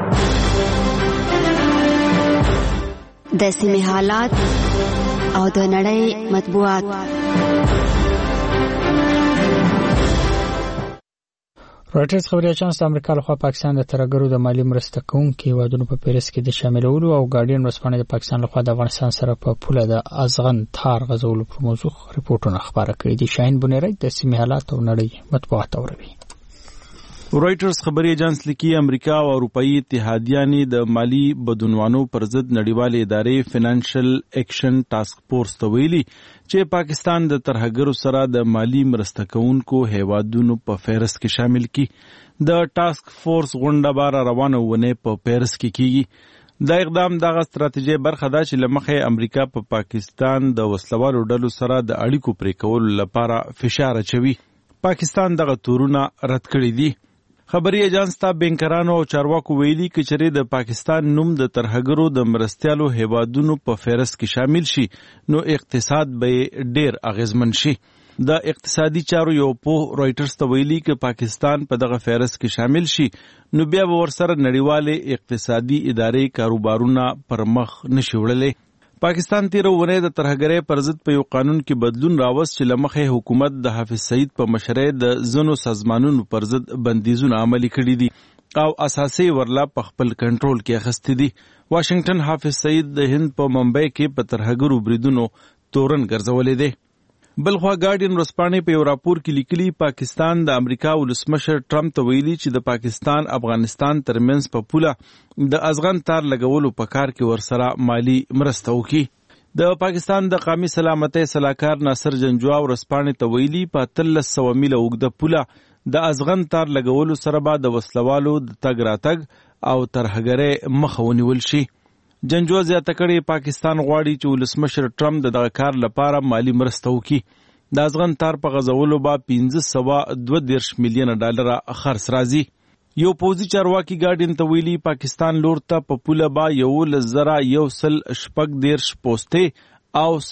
د سیمې حالات او د نړۍ مطبوعات. راټرز خبري اژانس د امریکا لخوا پاکستان د ترګرو د مالی مرسته کوونکو هیوادونو په پیرس کې د شاملولو او ګارډین ورسپانې د پاکستان لخوا د افغانستان سره په پوله د ازغن تار غزولو پر موضوع ریپورتونه خبره کړې دي. شاهین بنيري د سیمې حالات او نړۍ مطبوعات اوروي. رويټرز خبري ایجنس لیکي امریکا او اروپאי اتحادیانې د مالی بدعنوانو پر ضد نړیوالې ادارې فینانشل ایکشن ټاسک فورس ته ویلي چې پاکستان د ترهګرو سره د مالی مرسته کوونکو هیوادونو په فهرست کې شامل کړي. د ټاسک فورس غونډه بار روانه ونه په پیرس کې کیږي. دا اقدام دغه ستراتیژي برخه ده چې لمخه امریکا په پاکستان د وسلوالو ډلو سره د اړیکو پرې کولو لپاره فشار اچوي. پاکستان دغه تورونه رد کړی دي. خبري ایجنس ته بینکرانو او چارواکو ویلي چې چېرې د پاکستان نوم د ترهګرو د مرستیالو هیوادونو په فهرست کې شامل شي نو اقتصاد به ډیر اغیزمن شي. د اقتصادي چارو یو په رويټرز ته ویلي چې پاکستان په دغه فهرست کې شامل شي نو بیا به ورسره نړیوالې اقتصادي ادارې کاروبارونه پر مخ نشي وړلی. پاکستان تیر ونه د ترهګرۍ پر ضد په یو قانون کې بدلون راوست چې لمخه حکومت د حافظ سعید په مشرۍ د ځینو سازمانونو پر ضد بندیزونه عملي کړي دي او اساسي ورلا په خپل کنټرول کې اخیستي دي. واشنگټن حافظ سعید د هند په ممبئی کې په ترهګرو بریدونو تورن ګرځولې دي. بلخوا ګارډین ورځپاڼې په یو راپور کې لیکلي پاکستان د امریکا ولسمشر ټرمپ ته ویلي چې د پاکستان افغانستان ترمنځ په پوله د ازغن تار لګولو په کار کې ورسره مالی مرسته وکړي. د پاکستان د قومي سلامتۍ سلاکار ناصر جنجوا ورځپاڼې ته ویلي په 1300 میله اوږده پوله د ازغن تار لګولو سره به د وسلوالو د تګ راتګ او ترهګرۍ مخه ونیول شي. جنجوا زیاته کړې پاکستان غواړي چې ولسمشر ټرمپ دغه کار لپاره مالی مرسته وکړي. د ازغن تار په غځولو به 1522 میلیونه ډالر خرڅ راځي. یو پوځي چارواکي ګارډین ته ویلي پاکستان لور ته په پوله به 11,114 پوستې او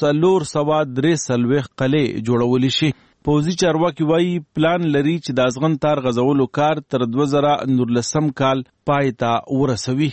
403 قلعې جوړولی شي. پوځي چارواکي وایي پلان لري چې د ازغن تار غځولو کار تر 2019 کال پای ته ورسوي.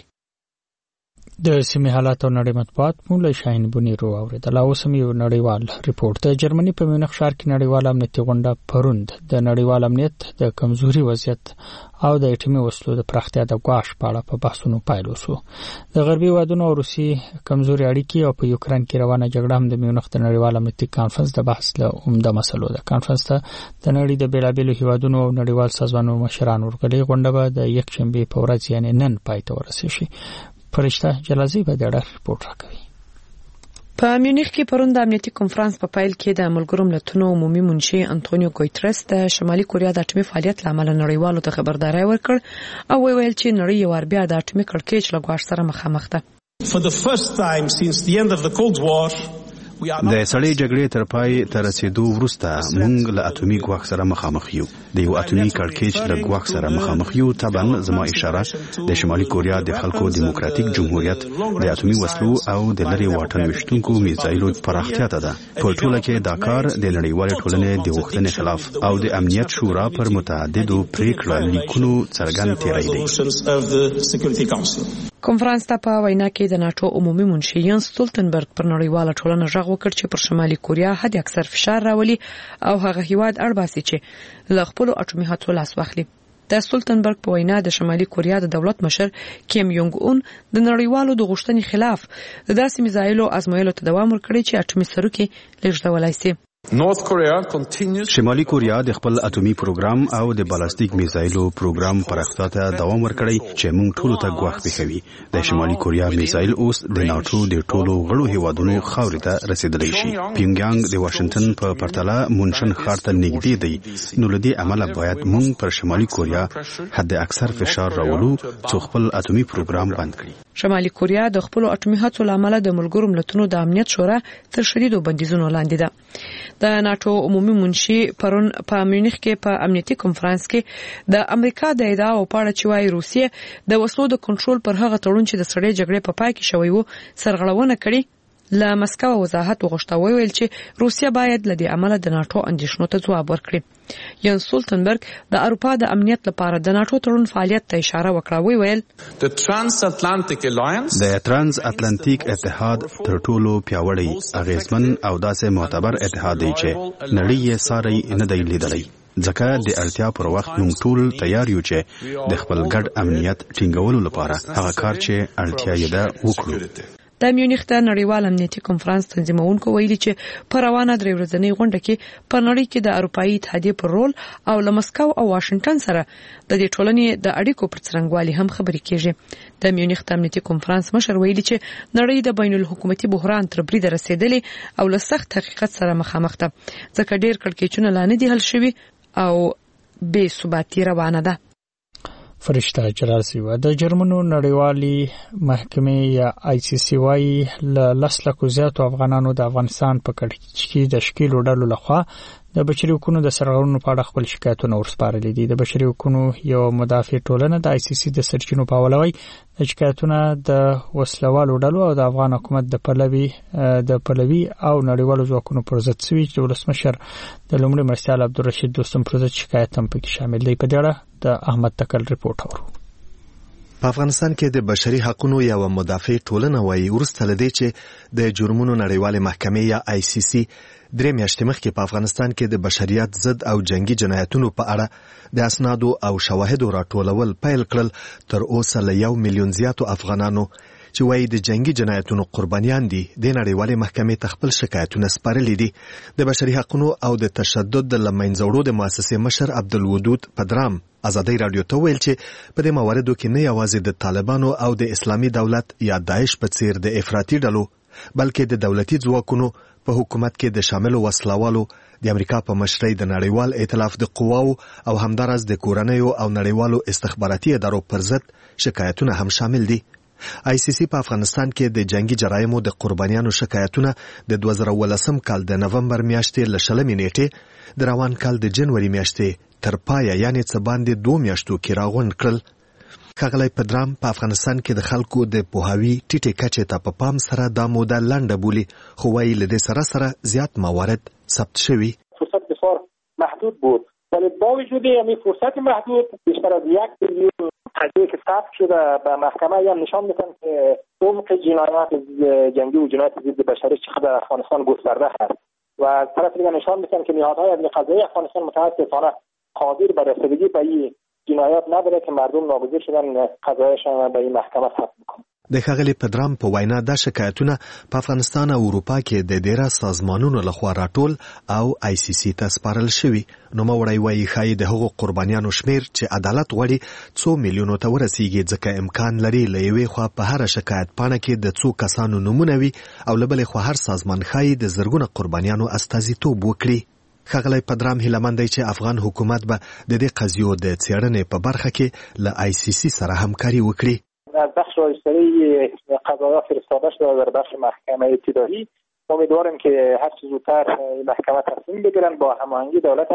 د سیمې حالات او نړۍ مطبوعات مو له شاهین بونیرو اوریدل. اوس هم یو نړیوال ریپورت. د جرمني په میونخ ښار کې نړیوال امنیتي غونډه پروند د نړیوال امنیت د کمزوري وضعیت او د اټومي وسلو د پراختیا د ګواښ په اړه په بحثونو پیل وشو. د غربي هیوادونو او روسي کمزوري اړیکې او په یوکرين کې روانه جګړه هم د میونخ د نړیوال امنیتي کانفرنس د بحث له عمده مسلو ده. کانفرنس ته د نړۍ د بیلابېلو هیوادونو او نړیوال سازمانونو مشران ورغلي. غونډه به د یکشنبه په ورځ یعنی نن پای ته ورسیږي. فرشته جلازی به د ریپورت راکوي. په میونخ کې پرون د امنیتي کنفرانس په پیل کې د ملګرو ملتونو عمومي منشي انټونیو ګوتریس د شمالي کوریا د اټومي فعالیت لامل نړیوالو ته خبرداري ورکړ او ویل چې نړۍ یو ور بیا د اټومي کړکېچ له ګواښ سره مخامخ ده. For the first time since the end of the Cold War د سړې جګړې تر پای ته رسیدو وروسته موږ له اټومي ګواښ سره مخامخ یو. د یو اټومي کړکېچ له ګواښ سره مخامخ یو. طبعا زما اشاره د شمالي کوریا د خلکو دیموکراتیک جمهوریت د اټومي وسلو او د لري واټن وشتونکو میزایلو پراختیا ته ده. په ټوله کې دا کار د نړیوال ټولنې د غوښتنې خلاف او د امنیت شورا پر متعددو پریکړو لیکونو څرګند تیری دی. کنفرانس ته په وینا کې د ناتو عمومي منشي ینس ستولتنبرګ پر نړیواله ټولنه غږ وکړ چې پر شمالي کوریا حد اکثر فشار راولي او هغه هیواد اړباسي چې له خپل اټومي هڅو لاس واخلي. د ستولتنبرګ په وینا د شمالي کوریا د دولت مشر کیم یونګ اون د نړیوالو د غوښتنې خلاف د داسې میزایلو ازمایلو ته دوام ورکړي چې اټومي سروکي لږدولای شي. شمالي کوریا د خپل اټومي پروګرام او د بالستیک میزایلو پروګرام پراختیا ته دوام ورکړي چې موږ ټول ته ګواښ پېښوي. د شمالي کوریا میزایل اوس د ناتو د ټولو غړو هیوادونو خاورې ته رسیدلی شي. پیونګیانګ د واشنگټن په پرتله مونشن ښار ته نږدې دی. نو لدی عمله باید موږ پر شمالي کوریا حد اکثر فشار راولو چې خپل اټومي پروګرام بند کړي. شمالي کوریا د خپل اټومي هڅو لامل د ملګرو ملتونو د امنیت شورا تر شدیدو بندیزونو لاندې ده. د ناتو عمومي منشي پرون په میونخ کې په امنیتي کنفرانس کې د امریکا د ادعا او پاړه چې وايي روسیه د وسلو د کنټرول پر هغه تړون چې د سړې جګړې په پای کې شوی وو سرغړونه کړې. له مسکو وضاحت وغوښته ویل چې روسیه باید له دې عمله د ناتو اندیشنو ته ځواب ورکړي. ینس ستولتنبرګ د اروپا د امنیت لپاره د ناتو تړون فعالیت ته اشاره وکړه. ویل د ترانس اتلانتیک اتحاد تر ټولو پیاوړی اغیزمن او داسې معتبر اتحاد دی چې نړۍ یې ساري نه دی لیدلی. ځکه د اړتیا پر وخت موږ ټول تیار یو چې د خپل ګډ امنیت ټینګولو لپاره هغه کار چې اړتیا یې ده وکړو. د میونخ د نړیوال امنیتي کنفرانس تنظیمونکو ویلي چې په روانه درې ورځنۍ غونډه کې په نړۍ کې د اروپאי اتحادیې پر رول او له مسکو او واشنگټن سره د دې ټولنې د اړیکو پر څرنګوالي هم خبرې کیږي. د میونخ د امنیتي کنفرانس مشر ویلي چې نړۍ د بین الحکومتي بحران تر برید رسیدلې او له سخت حقیقت سره مخامخ ده، ځکه ډېر کړکېچونه لا نه دي حل شوي او بې ثباتي روانه ده. فرشته جلال سیوا د جرمنو نړیوالي محکمې یا ICC وايي له 10 لکو زیاتو افغانانو د افغانستان په کړکېچ کې د شکیلو ډلو لخوا د بشري حقوقو د سرغړونو په اړه خپل شکایتونه ورسپارلي دي. د بشري حقوقو یو مدافع ټولنه د ICC د سرچینو په حواله وايي د شکایتونه د وسلوالو ډلو او د افغان حکومت د پلوي او نړیوالو ځواکونو پر ضد سوي چې ولسمشر د لومړي مرستیال عبدالرشید دوستم پر ضد شکایت هم پکې شامل دی. په دې اړه د احمد تکل ریپورت اورو. په افغانستان کې د بشري حقوقو یو مدافع ټولنه وايي ورسته لدی چې د جرمونو نړیوال محکمې یا ICC درې میاشتې مخکې په افغانستان کې د بشریت ضد او جنگي جنایتونو په اړه د اسنادو او شواهدو راټولول پیل کړل. تر اوسه له 1 میلیون زیاتو افغانانو چې وايي د جنگي جنایتونو قربانیان دي د نړیوالې محکمې ته خپل شکایتونه سپارلي دي. د بشري حقوقو او د تشدد د لمنځوړو د مؤسسې مشر عبدالودود پدرام ازادي رادیو ته ویل چې په دې مواردو کې نه یوازې د طالبانو او د اسلامي دولت یا داعش په څیر د افراطي ډلو بلکې د دولتي ځواکونو په حکومت کې د شاملو وسلوالو د امریکا په مشرۍ د نړیوال ائتلاف د قواو او همدارس د کورنیو او نړیوالو استخباراتي ادارو پر ضد شکایتونه هم شامل دي. ICC په افغانستان کې د جنگي جرایمو د قربانیانو شکایتونه د 2018 کال د نومبر میاشتې له 20 نیټې د روان کال د جنوري میاشتې تر پایه یعنی څه باندې 2 میاشتو کې راغونډ کړل. ښاغلی پدرام په افغانستان کې د خلکو د پوهاوي ټیټې کچې ته په پام سره دا موده لنډه بولي، خو وايي له دې سره زیات موارد ثبت شوي. فرصت بسیار محدود بود ولی با وجود همین فرصت محدود بیشتر از 1 میلیون قضیه که ثبت شده به محکمه هم نشان میدن که عمق جنایات جنگی و جنایت ضد بشری چقدر افغانستان گسترده است و از طرف دیگر نشان میدن که نهادهای امنیتی قضایی افغانستان متاسفانه قادر به رسیدگی به این جنایات نداره که مردم ناگزیر شدن قضایشان به این محکمه ثبت بکنن. د ښاغلي پدرام په وینا دا شکایتونه په افغانستان او اروپا کې د ډیره سازمانونو لخوا راټول او ICC ته سپارل شوي. نوموړی وایي ښایي د هغو قربانیانو شمیر چې عدالت غواړي 2 میلیونو ته ورسیږي، ځکه امکان لري له یوې خوا په هره شکایت پاڼه کې د 2 کسانو نومونه وي او له بلې خوا هر سازمان ښایي د زرګونه قربانیانو استازیتوب وکړي. ښاغلی پدرام هیله دی چې افغان حکومت به د دې قضیو د څېړنې په برخه کې له ICC سره همکاري وکړي. از بخش رایستری قضایا فرستاده شده در بخش محکمه ابتدایی. امیدواریم که هر چه زودتر محکمه تصمیم بگیرن با هماهنگی دولت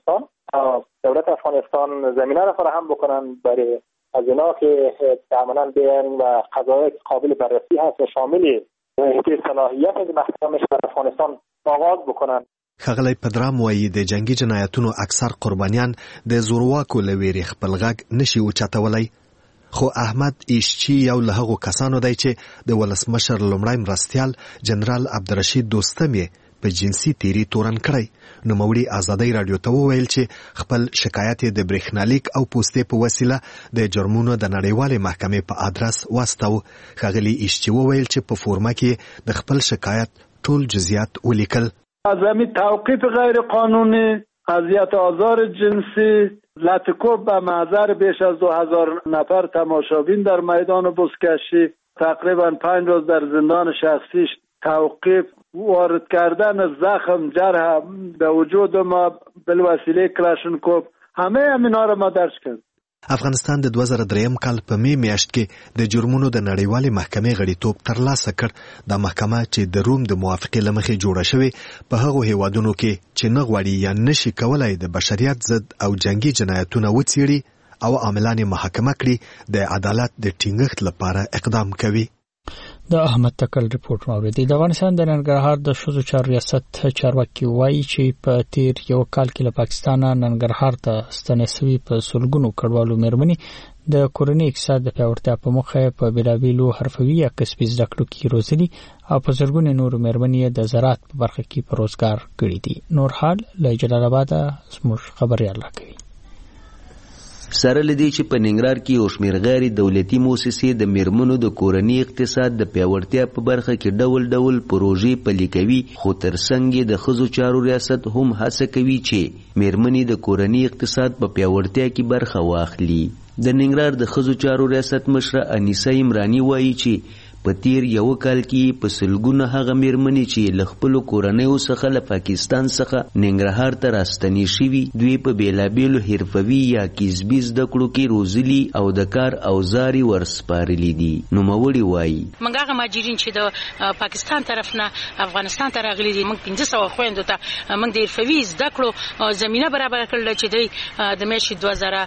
افغانستان زمینه را فراهم بکنن برای از اینا که عملا بیان و قضایا قابل بررسی هست و شامل صلاحیت از محکمه افغانستان آغاز بکنن. ښاغلی پدرام وایي د جنگي جنایتونو اکثر قربانیان د زورواکو له ویرې خپل غږ نشي اوچتولی، خو احمد ایشچی یو له هغو کسانو دی چې د ولسمشر لومړی مرستیال جنرال عبدالرشید دوستم یې په جنسي تیري تورن کړی. نوموړي ازادي رادیو ته وویل چې خپل شکایت د برېښنالیک او پوستې په وسیله د جرمونو د نړیوالې محکمې په ادرس واستاو. ښاغلي ایشچی وویل چې په فورمه کې د خپل شکایت ټول جزئیات ولیکل. عدم توقیف غیر قانونی، اذیت آزار جنسی، لطکوب به محضر بیش از 2000 نفر تماشابین در میدان بزکشی، تقریبا 5 روز در زندان شخصیش توقیف، وارد کردن زخم جرح به وجود ما بالوسیله کلاشنکوف، همه همینا رو ما درج کردیم. افغانستان د 2003 کال په می میاشت کې د جرمونو د نړیوالې محکمې غړیتوب ترلاسه کړ. د محکمه چې د روم د موافقې له مخې جوړه شوې په هغو هیوادونو کې چې نه غواړي یا نشي کولای د بشریت ضد او جنگي جنایتونه وڅېړي او عاملان یې محاکمه کړي د عدالت د ټینګښت لپاره اقدام کوي. د احمد تکل ریپورت موریدي. د افغانستان د ننګرهار د ښځو چارو ریاست چارواکي وایي چې په تیر یو کال کې له پاکستان ننګرهار ته ستنې شوي په سلګونو کډوالو مېرمنې د کورنۍ اقتصاد د پیاوړتیا په موخه په بېلابېلو حرفوي یا کسبي زده کړو کې روزلي او په زرګونو نورو مېرمنې د زراعت په برخه کې په روزګار کړي دي. نور حال له جلال آباد زموږ خبريال راکوي. سره لدی چې په ننګرهار کې یو شمېر غیر دولتي موسسې د میرمنو د کورني اقتصاد د پیاوړتیا په برخه کې ډول ډول پروژې پلي کوي، خو ترڅنګ یې د ښځو چارو ریاست هم هڅه کوي چې میرمنې د کورني اقتصاد په پیاوړتیا کې برخه واخلي. د ننګرهار د ښځو چارو ریاست مشره انیسه عمراني وایي چې په تیر یو کال کې په سلګونه هغه میرمنې چې له خپلو کورنیو څخه له پاکستان څخه ننګرهار ته راستنې شوي، دوی په بېلابېلو حرفوي یا کسبي زده کړو کې روزلي او د کار اوزار یې ورسپارلي دي. نوموړي وایي موږ هغه مهاجرین چې د پاکستان طرف نه افغانستان ته راغلي دي، موږ 1500 خویندو ته موږ د حرفوي زده کړو زمینه برابر کړل چې دوی د میاشتې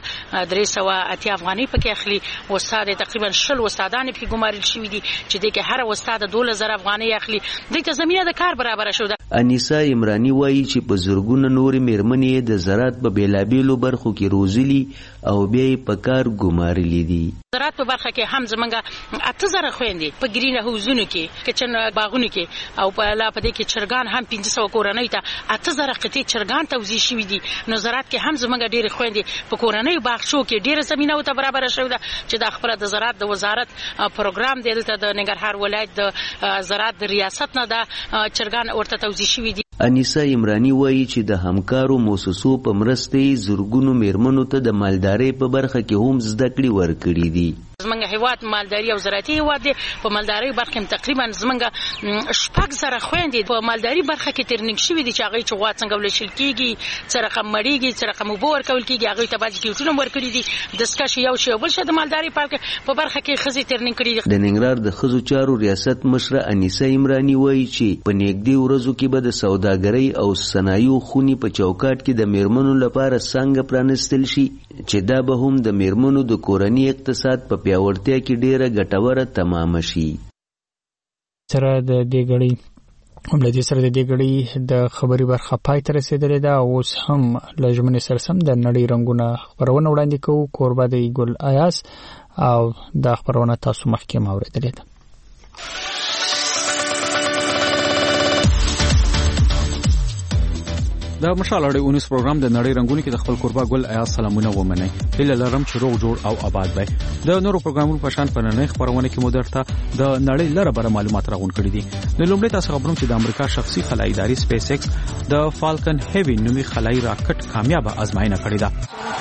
2380 افغانۍ پکې اخلي. استاد تقریبا 10 استادان پکې ګمارل شوي دي چې دغه هر استاد 2000 افغانۍ اخلي. دغه زمينه د کار برابر شو. انیسه عمراني وایي چې په زرګونه نور میرمنې د زراعت په بیلابېلو برخو کې روزلي او بیا یې په کار ګمارلي دي. زراعت په برخه کې هم زمونږ 8000 خويندې په ګرین هاوزونو کې کچن باغونو کې او په لا په دې کې چرګان هم 500 کورنۍ ته 8000 قطعې چرګان توزیع شوي دي. نو زراعت کې هم زمونږ ډېر خويندې په کورنۍ باغچو کې ډېر زمينه ته برابر شوه چې د خپل د زراعت د وزارت پروګرام دی دلته د ننګرهار ولایت د زراعت د ریاست نه د چرګان ورته توزیع شوي دي. انیسه عمراني وایي چې د همکارو موسسو په مرسته زرګونو میرمنو ته د مالدارۍ په برخه کې هم زده کړې ورکړي دي. زمونږ هیواد مالداري او زراعتي هیواد دی. په مالدارۍ برخه کې تقریبا زمونږ 600 خويندې په مالداري برخه کې ترننګ شوي دي چې هغه چې غوا څنګه ولشل کیږي، څه رقم مړیږي، څه رقم اوبه ورکول کیږي، هغه ته باندې کیټونه ورکړي دي. د سکاش یو شی بل شی د مالداري په برخه کې خزي ترننګ کړي دي. د ننګرهار د ښځو چارو ریاست مشره انیسه عمراني وایي چې په نږدې ورځو کې به د سوداګرۍ او صنایعو خونې په چوکاټ کې د میرمنو لپاره څنګه پرانستل شي چې دا به هم د میرمنو د کورني اقتصاد په پیاوړتیا کې ډیره ګټوره تمام شي. سره د دې غړي د خبري برخه پای ته رسیدلې ده. اوس هم لژمن سرسم د نړۍ رنگونه خبرونه وړاندې کوو. کوربه د ګل ایاس او د خبرونه تاسو مخکې اوریدلې ده. د مشال اړې 19 پروګرام د نړۍ رنگونه کې د خپل کوربه ګل ایاس سلامونه ومني. هله لرم چې روغ جوړ او آباد وي. د نورو پروګرامونو په شان په نړۍ خبرونه کې مودرته د نړۍ لره بر معلومات راغون کړي دي. د لومړي تاسو خبرم چې د امریکا شخصي خلایي ادارې سپیس ایکس د فالکن هیوی نومي خلایي راکټ کامیابه ازمایښت کړې ده.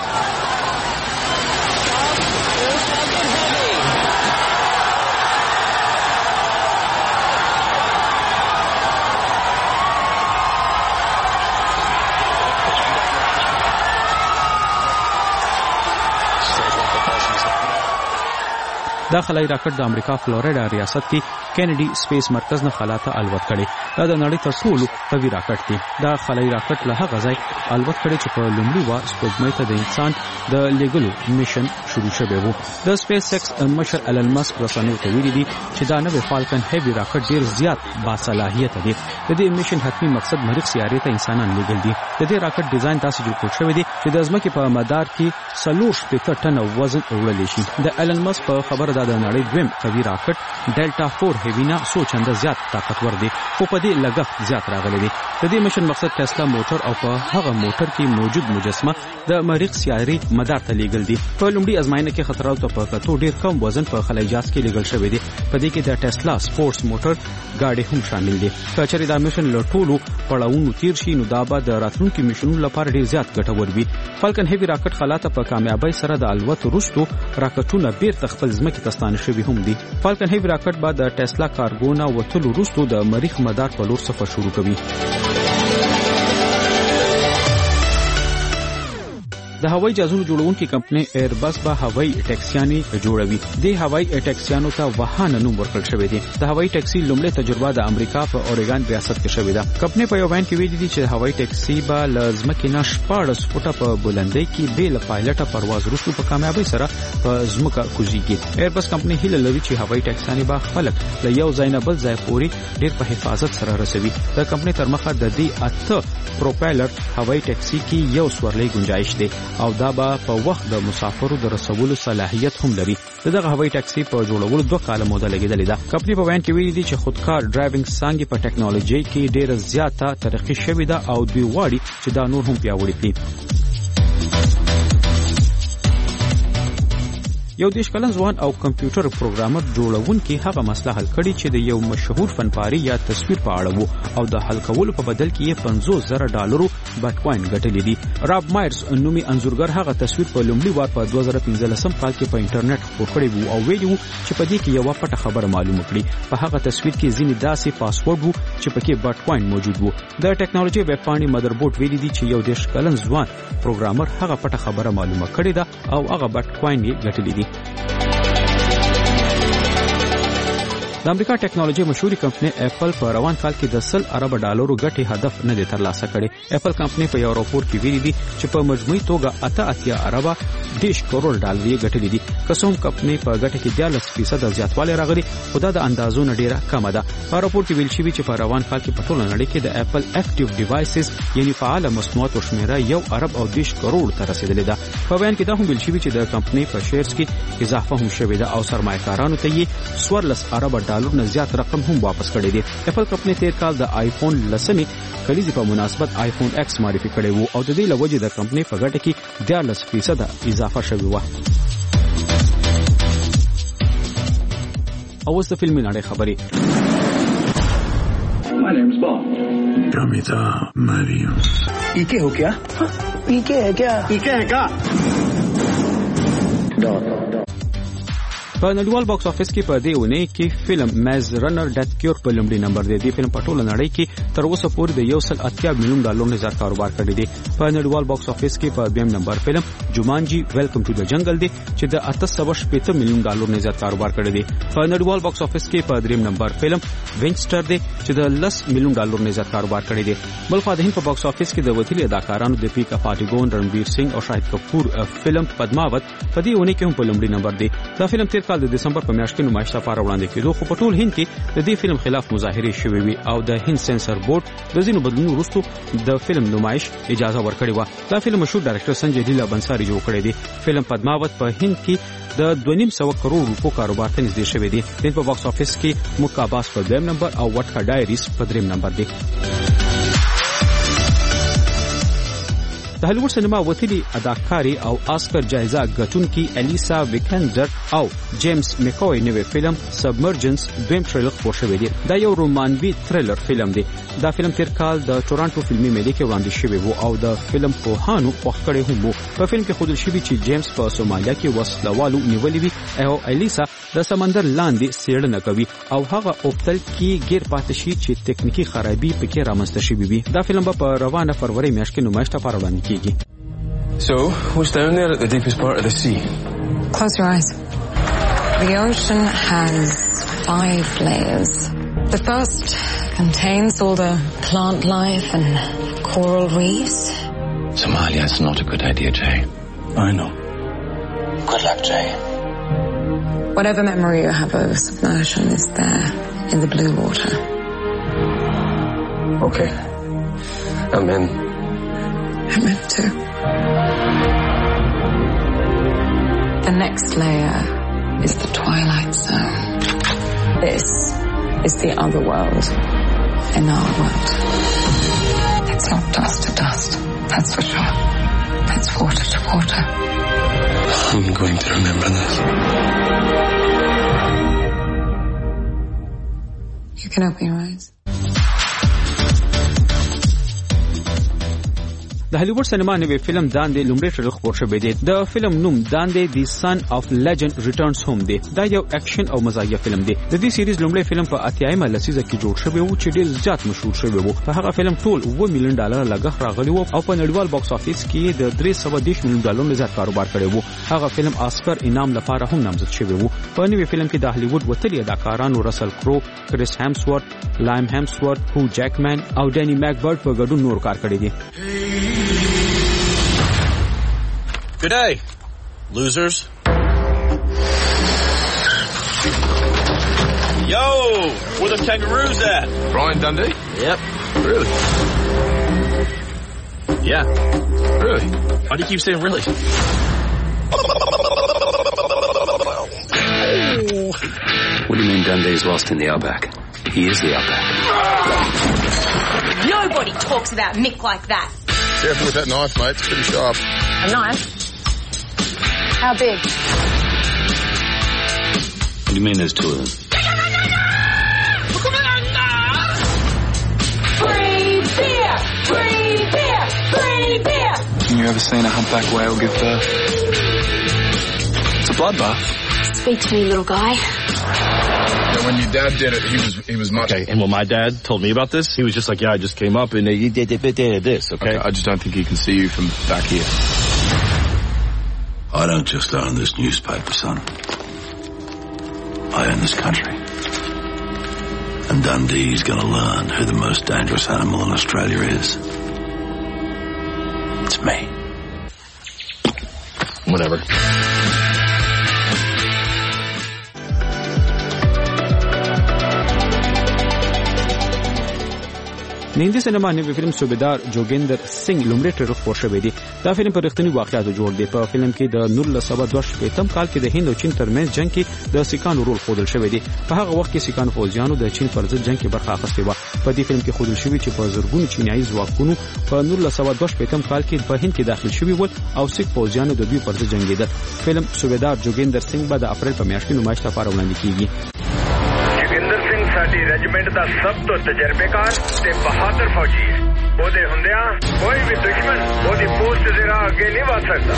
دا خلایي راکټ د امریکا فلوریډا ریاست کې کینیډي سپیس مرکز نه خلا ته الوت کړي. دا د نړۍ تر ټولو قوي راکټ دی. دا خلایي راکټ له هغه ځای الوت کړي چې په لومړي وار سپوږمۍ ته د انسان د لېږلو میشن شروع شوی و. د سپیس ایکس مشر ایلن مسک رسنیو ته ویلي دي چې دا نوې فالکن هیوی راکټ ډیر زیات باصلاحیت دی. د دې میشن حتمی مقصد مریخ سیارې ته انسانان لېږل دي. د دې راکټ ډیزاین تاسو جوړ کړی شوی دی چې د ځمکې په مدار کې 4 ټن وزن وړل شي. د ایلن مسک په خبره د نړۍ دویم قوي راکټ ډیلټا 4 هیوینا سوچند زیات طاقتور دی، خو په دې لګښت زیات راغلی دی. د دې مشن مقصد ټسلا موټر او په هغه موټر کې موجود مجسمه د مریخ سیارې مدار ته لیږل دي. په لومړي ازمایښت کې خطرات او په کتو ډیر کم وزن په خلای جهاز کې لیږل شوی دی. په دې کې د ټسلا سپورتس موټر ګاډي هم شامل دي. کچري دا مشن له ټولو پړاوونو تیر شي نو دا به د راتلونکو مشنونو لپاره ډیر زیات ګټور وي. فالکن هیوی راکټ خلاته په کامیابی سره د الوت وروسته راکټونه بیرته خپل ځمکې ته ستانه شوي هم دي. فالکن هیوی راکټ بعد د ټسلا کارګو نه وتلو وروسته د مریخ مدار په لور سفر شروع کوي. د هوایي جهازونو جوړونکي کمپنۍ ایربس به هوایي ټیکسیانې جوړوي. د هوایي ټیکسیانو ته وهانه نوم ورکړل شوی دی. د هوایي ټیکسي لومړی تجربه د امریکا په اوريګان ریاست کې شوې ده. کمپنۍ په یو بیان کې ویلي دي چې هوایي ټیکسي به له ځمکې نه 14 فوټه په بلندۍ کې بې له پایلټه پرواز وروسته په کامیابۍ سره په ځمکه کوزيږي. ایربس کمپنۍ هیله لري چې هوایي ټیکسیانې به خلک له یو ځای نه بل ځای پورې ډېر په حفاظت سره رسوي. د کمپنۍ تر مخه د دې 8 پروپیلر هوایي ټیکسي کې یو سورلۍ گنجائش دی او دا به په وخت د مسافرو د رسولو صلاحیت هم لري. دغه هوایي ټاکسي په جوړولو 2 کاله موده لګیدلې ده. کمپنۍ په بیان کې ویلي دي چې خودکار ډرایوینګ څانګې په ټیکنالوژي کې ډېره زیاته ترقی شوې ده او دوی غواړي چې دا نور هم پیاوړی کړي. یو دیش کلن ځوان او کمپیوټر پروګرامر جوړونکي هغه مسله حل کړي چې د یو مشهور فنپاري یا تصویر په اړه وو او د حل کولو په بدل کې $50,000 بټکوین ګټلې دي. راب مایرز نومي انځورګر هغه تصویر په لومړي وار په 2015 کال کې په انټرنیټ خپور کړی وو او ویلي وو چې په دې کې یو پټه خبره معلومه کړي. په هغه تصویر کې ځینې داسې پاسورډ وو چې پکې بټکوین موجود وو. د ټیکنالوژي ویب پاڼې مدربورډ ویلي دي چې یو دیش کلن ځوان پروګرامر هغه پټه خبره معلومه کړې ده او هغه بټکوین یې ګټلې دي. د امریکا ټیکنالوژي مشهوري کمپنۍ اپل په روان کال کې د $100 ګټې هدف نه دی ترلاسه کړی. اپل کمپنۍ په یو راپور کې ویلي دي چې په مجموعي توګه $88 کروڑ یې ګټلې دي. که څوم کمپنۍ په ګټه کې 14% زیاتوالی راغلی خو دا د اندازو نه ډیره کمه ده. په راپور کې ویل شوي چې په روان کال کې په ټوله نړۍ کې د اپل اکټیو ډیوایسز یعنی فعال مصنوعاتو شمیره 1.10 کروڑ ته رسیدلې ده. په بیان کې دا هم ویل شوي چې د کمپنۍ په شیرز کې اضافه هم شوې ده او سرمایه‌کارانو ته یې $14 نه زیات رقم هم واپس کړی دی. اپل کمپنۍ تیر کال د آیفون 10 کلیزې په مناسبت آیفون ایکس معرفي کړی وو او د دې له وجې د کمپنۍ په ګټه کې 14% اضافه شوې وه. او اوس د فلمي نړۍ خبرې. My name's Bond. Gamita Mariam. ये क्या हो क्या? ये क्या है क्या? ये क्या है क्या? په نړیوال باکس افیس کې په دې ونې کې فلم میز رنر ډیت کیور په لومړي نمبر دی. د فلم په ټوله نړۍ کې تر اوسه پورې د $180 ملیون نه زیات کاروبار کړی دی. په نړیوال باکس افیس کې په دویم نمبر فلم جومانجی ویلکم ټو د جنگل دی چې د $880 ملیون نه زیات کاروبار کړی دی. په نړیوال باکس افیس کې په دریم نمبر فلم وینچسټر دی چې د $10 ملیون نه زیات کاروبار کړی دی. بلخوا د هند په باکس افیس کې د وتلي اداکارانو د پیکا پاټیګون، رنویر سنگ او شاهد کپور فلم پدماوت په دې ونې کې هم په لومړي نمبر دی. دا فلم تیر کال د دسمبر په میاشت کې نمایش لپاره وړاندې کېدو خو په ټول هند کې د دې فلم خلاف مظاهرې شوې وي او د هند سنسر بورډ د ځینو بدلونونو وروسته د فلم نمایش اجازه ورکړې وه. دا فلم مشهور ډایرکټر سنجय لیلا بنساري جوړ کړی دی. فلم پدماوت په هند کې د $2.5 کروڑ کاروبار ته نږدې شوی دی. د په باکس افیس کې مکاباس په دویم نمبر او وټکا ډایریز په دریم نمبر دی. د هالیوډ سینما وتلي اداکاري او آسکر جایزه ګټونکي الیسا ویکنډر او جیمز میکوی نوې فلم سبمرجنس دویم ټریلر خپور شوی دی. دا یو رومانوي تھریلر فلم دی. دا فلم تیر کال د ټورانټو فلمي میلې کې وړاندې شوی وو او د فلم پوهانو خوښ کړی هم وو. په فلم کې ښودل شوی چې جیمز په سومالیا کې وسلوالو نیولې وي او الیسا د سمندر لاندې څېړنه کوي او هغه اوپتل کې ګیر پاتې شي چې تکنیکی خرابي پکې رامنځته شوې وي. دا فلم په روانه فروری میاشت کې نمایش لپاره وړاندې کیږي. So, what's down there at the deepest part of the sea? Close your eyes. The ocean has 5 layers. The first contains all the plant life and coral reefs. Somalia is not a good idea, Jay. I know. Good luck, Jay. Whatever memory you have of submersion is there in the blue water. Okay. I'm in. I'm in too. The next layer is the twilight zone. This is the other world in our world. It's not dust to dust, that's for sure. It's water to water. I'm going to remember this. You can open your eyes. د هالیوډ سینما نوې فلم داندې لومړی ټریلر خپور شوی دی. د فلم نوم داندې دی سن اف لیجند ریټرنز هم دی. دا یو اکشن او مزاحیه فلم دی. د دې سیریز لومړی فلم په 80مه لسیزه کې جوړ شوی و چې ډیر زیات مشهور شوی و. په هغه فلم ټول $1 ملیون لګښت راغلی و او په نړیوال باکس افیس کې د $310 ملیون نه زیات کاروبار کړی و. هغه فلم آسکر انعام لپاره هم نامزد شوی و. په نوې فلم کې د هالیوډ وتلي اداکارانو رسل کرو، کریس هیمسورث، لائم هیمسورث، هو جیکمن او ډینی میکبرټ په ګډون نور کار کړی دی. Good day, losers. Yo, where the kangaroos at? Brian Dundee? Yep. Really? Yeah. Really? Why do you keep saying really? What do you mean Dundee's lost in the outback? He is the outback. Nobody talks about Mick like that. Careful with that knife, mate. It's pretty sharp. A knife? How big? What do you mean there's two of them? Free beer! Free beer! Free beer! You ever seen a humpback whale give birth? It's a bloodbath. Speak to me, little guy. Yeah, when your dad did it, he was much... Okay, and when my dad told me about this, he was just like, yeah, I just came up and he did this, okay? I just don't think he can see you from back here. I don't just own this newspaper, son. I own this country. And Dundee's gonna learn who the most dangerous animal in Australia is. It's me. Whatever. د هندي سینما نوی فلم صوبیدار جوګیندر سنگ لومړی ټریلر خپور شوی دی. دا فلم پر رښتینی واقعیاتو جوړ دی. په فلم کې د 1922 کال کې د هند او چین ترمنځ جنگ کې د سیکانو رول ښودل شوی دی. په هغه وخت کې سیکانو فوجیانو د چین پر ضد جنگ کې برخه اخیستې و. په دې فلم کې ښودل شوی چې په زرګونو چینایي ځواکونو په 1922 کال کې په هند کې داخل شوی ول او سیک فوجیانو د دوی پر ضد جنگیدل. فلم صوبیدار جوګیندر سنگ به د اپریل په میاشت کې نمایش لپاره وړاندې کیږي. ਜੋਗਿੰਦਰ ਸਿੰਘ ਸਾਡੀ ਰੈਜੀਮੈਂਟ ਦਾ ਸਭ ਤੋਂ ਤਜਰਬੇਕਾਰ ਤੇ ਬਹਾਦਰ ਫੌਜੀ ਹੈ। ਉਹਦੇ ਹੁੰਦਿਆਂ ਕੋਈ ਵੀ ਦੁਸ਼ਮਣ ਉਹਦੀ ਪੋਸਟ ਜ਼ਰਾ ਅੱਗੇ ਨਹੀਂ ਵਧ ਸਕਦਾ।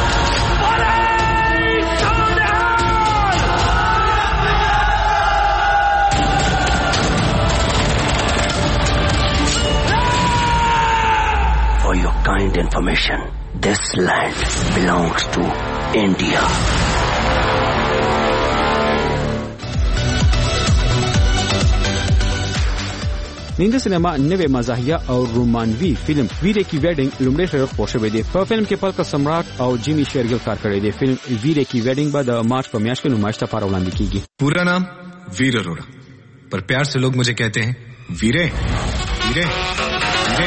For your kind information, this land belongs to India. هندي سینما نوې مزاحیه او رومانوي فلم ویره کی ویډینګ لومړی ټریلر خپور شوی دی. په فلم کې پلکا سمراټ او جیمی شیرګل کار کړی دی. فلم ویره کی ویډینګ به د مارچ په میاشت کې نمایش لپاره وړاندې کیږي. पूरा नाम वीर अरोड़ा, पर प्यार से लोग मुझे कहते हैं वीरे वीरे वीरे।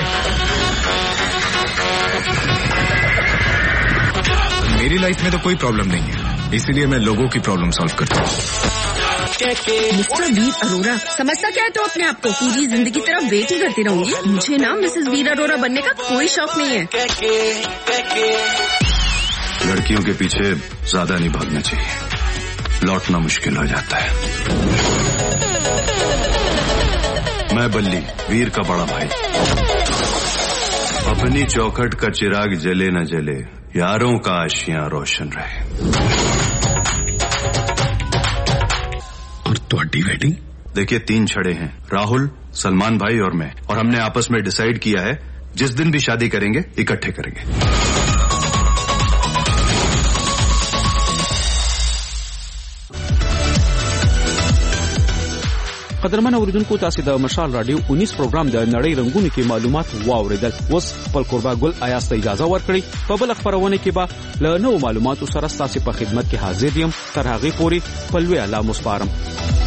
मेरी लाइफ में तो कोई प्रॉब्लम नहीं है, इसीलिए मैं लोगों की प्रॉब्लम सॉल्व करता हूँ। मिस्टर वीर अरोड़ा, समझता क्या है तो अपने आप को? पूरी जिंदगी तरफ वेट ही करती रहूंगी। मुझे ना मिसेस वीर अरोड़ा बनने का कोई शौक नहीं है। लड़कियों के पीछे ज्यादा नहीं भागना चाहिए, लौटना मुश्किल हो जाता है। मैं बल्ली, वीर का बड़ा भाई। अपनी चौखट का चिराग जले न जले, यारों का आशियां रोशन रहे। और तुम्हारी वेडिंग? देखिए 3 छड़े हैं, राहुल, सलमान भाई और मैं, और हमने आपस में डिसाइड किया है जिस दिन भी शादी करेंगे इकट्ठे करेंगे। قدرمن اوریدونکو تاسو د مشال رادیو 19 پروګرام د نړۍ رنگونو کې معلومات واوریدل. اوس خپل قربا ګل آیاست اجازه ورکړي په بل خبرونه کې به له نوو معلوماتو سره تاسو په خدمت کې حاضر یم. تر هغه پورې په لوی الله مسپارم.